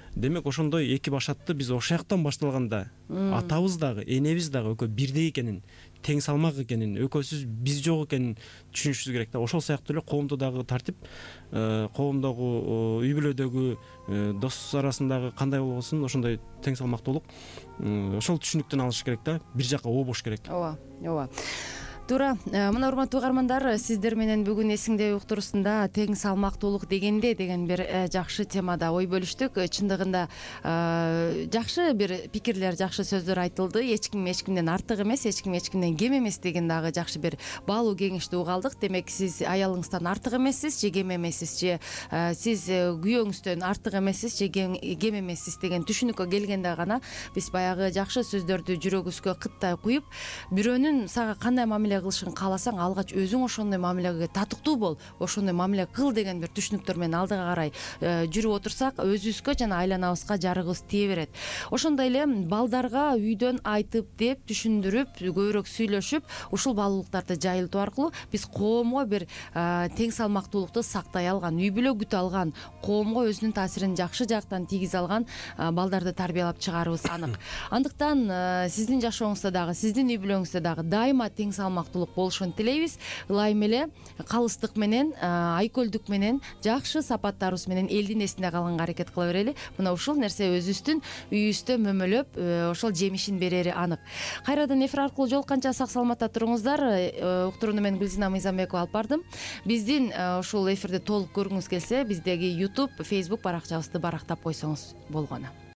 демек ошондой эки башатты биз ошол башталганда атабыз дагы энебиз дагы экөө бирдей экенин, тең салмак экенин, экөөсүз биз жок экенин түшүнүшүбүз керек да. Ошол сыяктуу эле коомдо дагы тартип, коомдогу, үй бүлөдөгү, дос арасындагы кандай болбосун ошондой тең салмактуулук ошол түшүнүктөн алыш керек да. Бир жака обош керек. ооба ооба туура. Мына урматтуу угармандар, сиздер менен бүгүн эсиңдеби уктуруусунда тең салмактуулук дегенде деген бир жакшы темада ой бөлүштүк. Чындыгында жакшы бир пикирлер, жакшы сөздөр айтылды. Эч ким эч кимден артык эмес, эч ким эч кимден кем эмес деген дагы жакшы бир баалуу кеңешти уга алдык. Демек сиз аялыңыздан артык эмессиз же кем эмессиз, же сиз күйөөңүздөн артык эмессиз же кем эмессиз деген түшүнүккө келгенде гана биз баягы жакшы сөздөрдү жүрөгүбүзгө кыттай куюп, бирөөнүн сага кандай мамиле кылышын кааласаң, алгач өзүң ошондой мамилеге татыктуу бол, ошондой мамиле кыл деген бир түшүнүктөр менен алдыга карай жүрүп отурсак, өзүбүзгө жана айланабызга жарыгыбыз тие берет. Ошондой эле балдарга үйдөн айтып деп, түшүндүрүп, көбүрөөк сүйлөшүп, ушул баалуулуктарды жайылтуу аркылуу биз коомго бир тең салмактуулукту сактай алган, үй бүлө күтө алган, коомго өзүнүн таасирин жакшы жактан тийгизе алган балдарды тарбиялап чыгарыбыз анык. Андыктан сиздин жашооңузда дагы, сиздин үй бүлөңүздө дагы дайыма тең салмактуулук болушун тилейбиз. Ылайым эле калыстык менен, айкөлдүк менен, жакшы сапаттарыбыз менен элдин эсинде калганга аракет кыла берели. Мына ушул нерсе өзүбүздүн үйүбүздө мөмөлөп, ошол жемишин берери анык. Кайрадан эфир аркылуу жолукканча сак саламатта туруңуздар. Уктурууну мен Гүлзина Мыйзамбекова алып бардым. Биздин ушул эфирди толук көргүңүз келсе, биздеги YouTube, Facebook баракчабызды барактап койсоңуз болгону.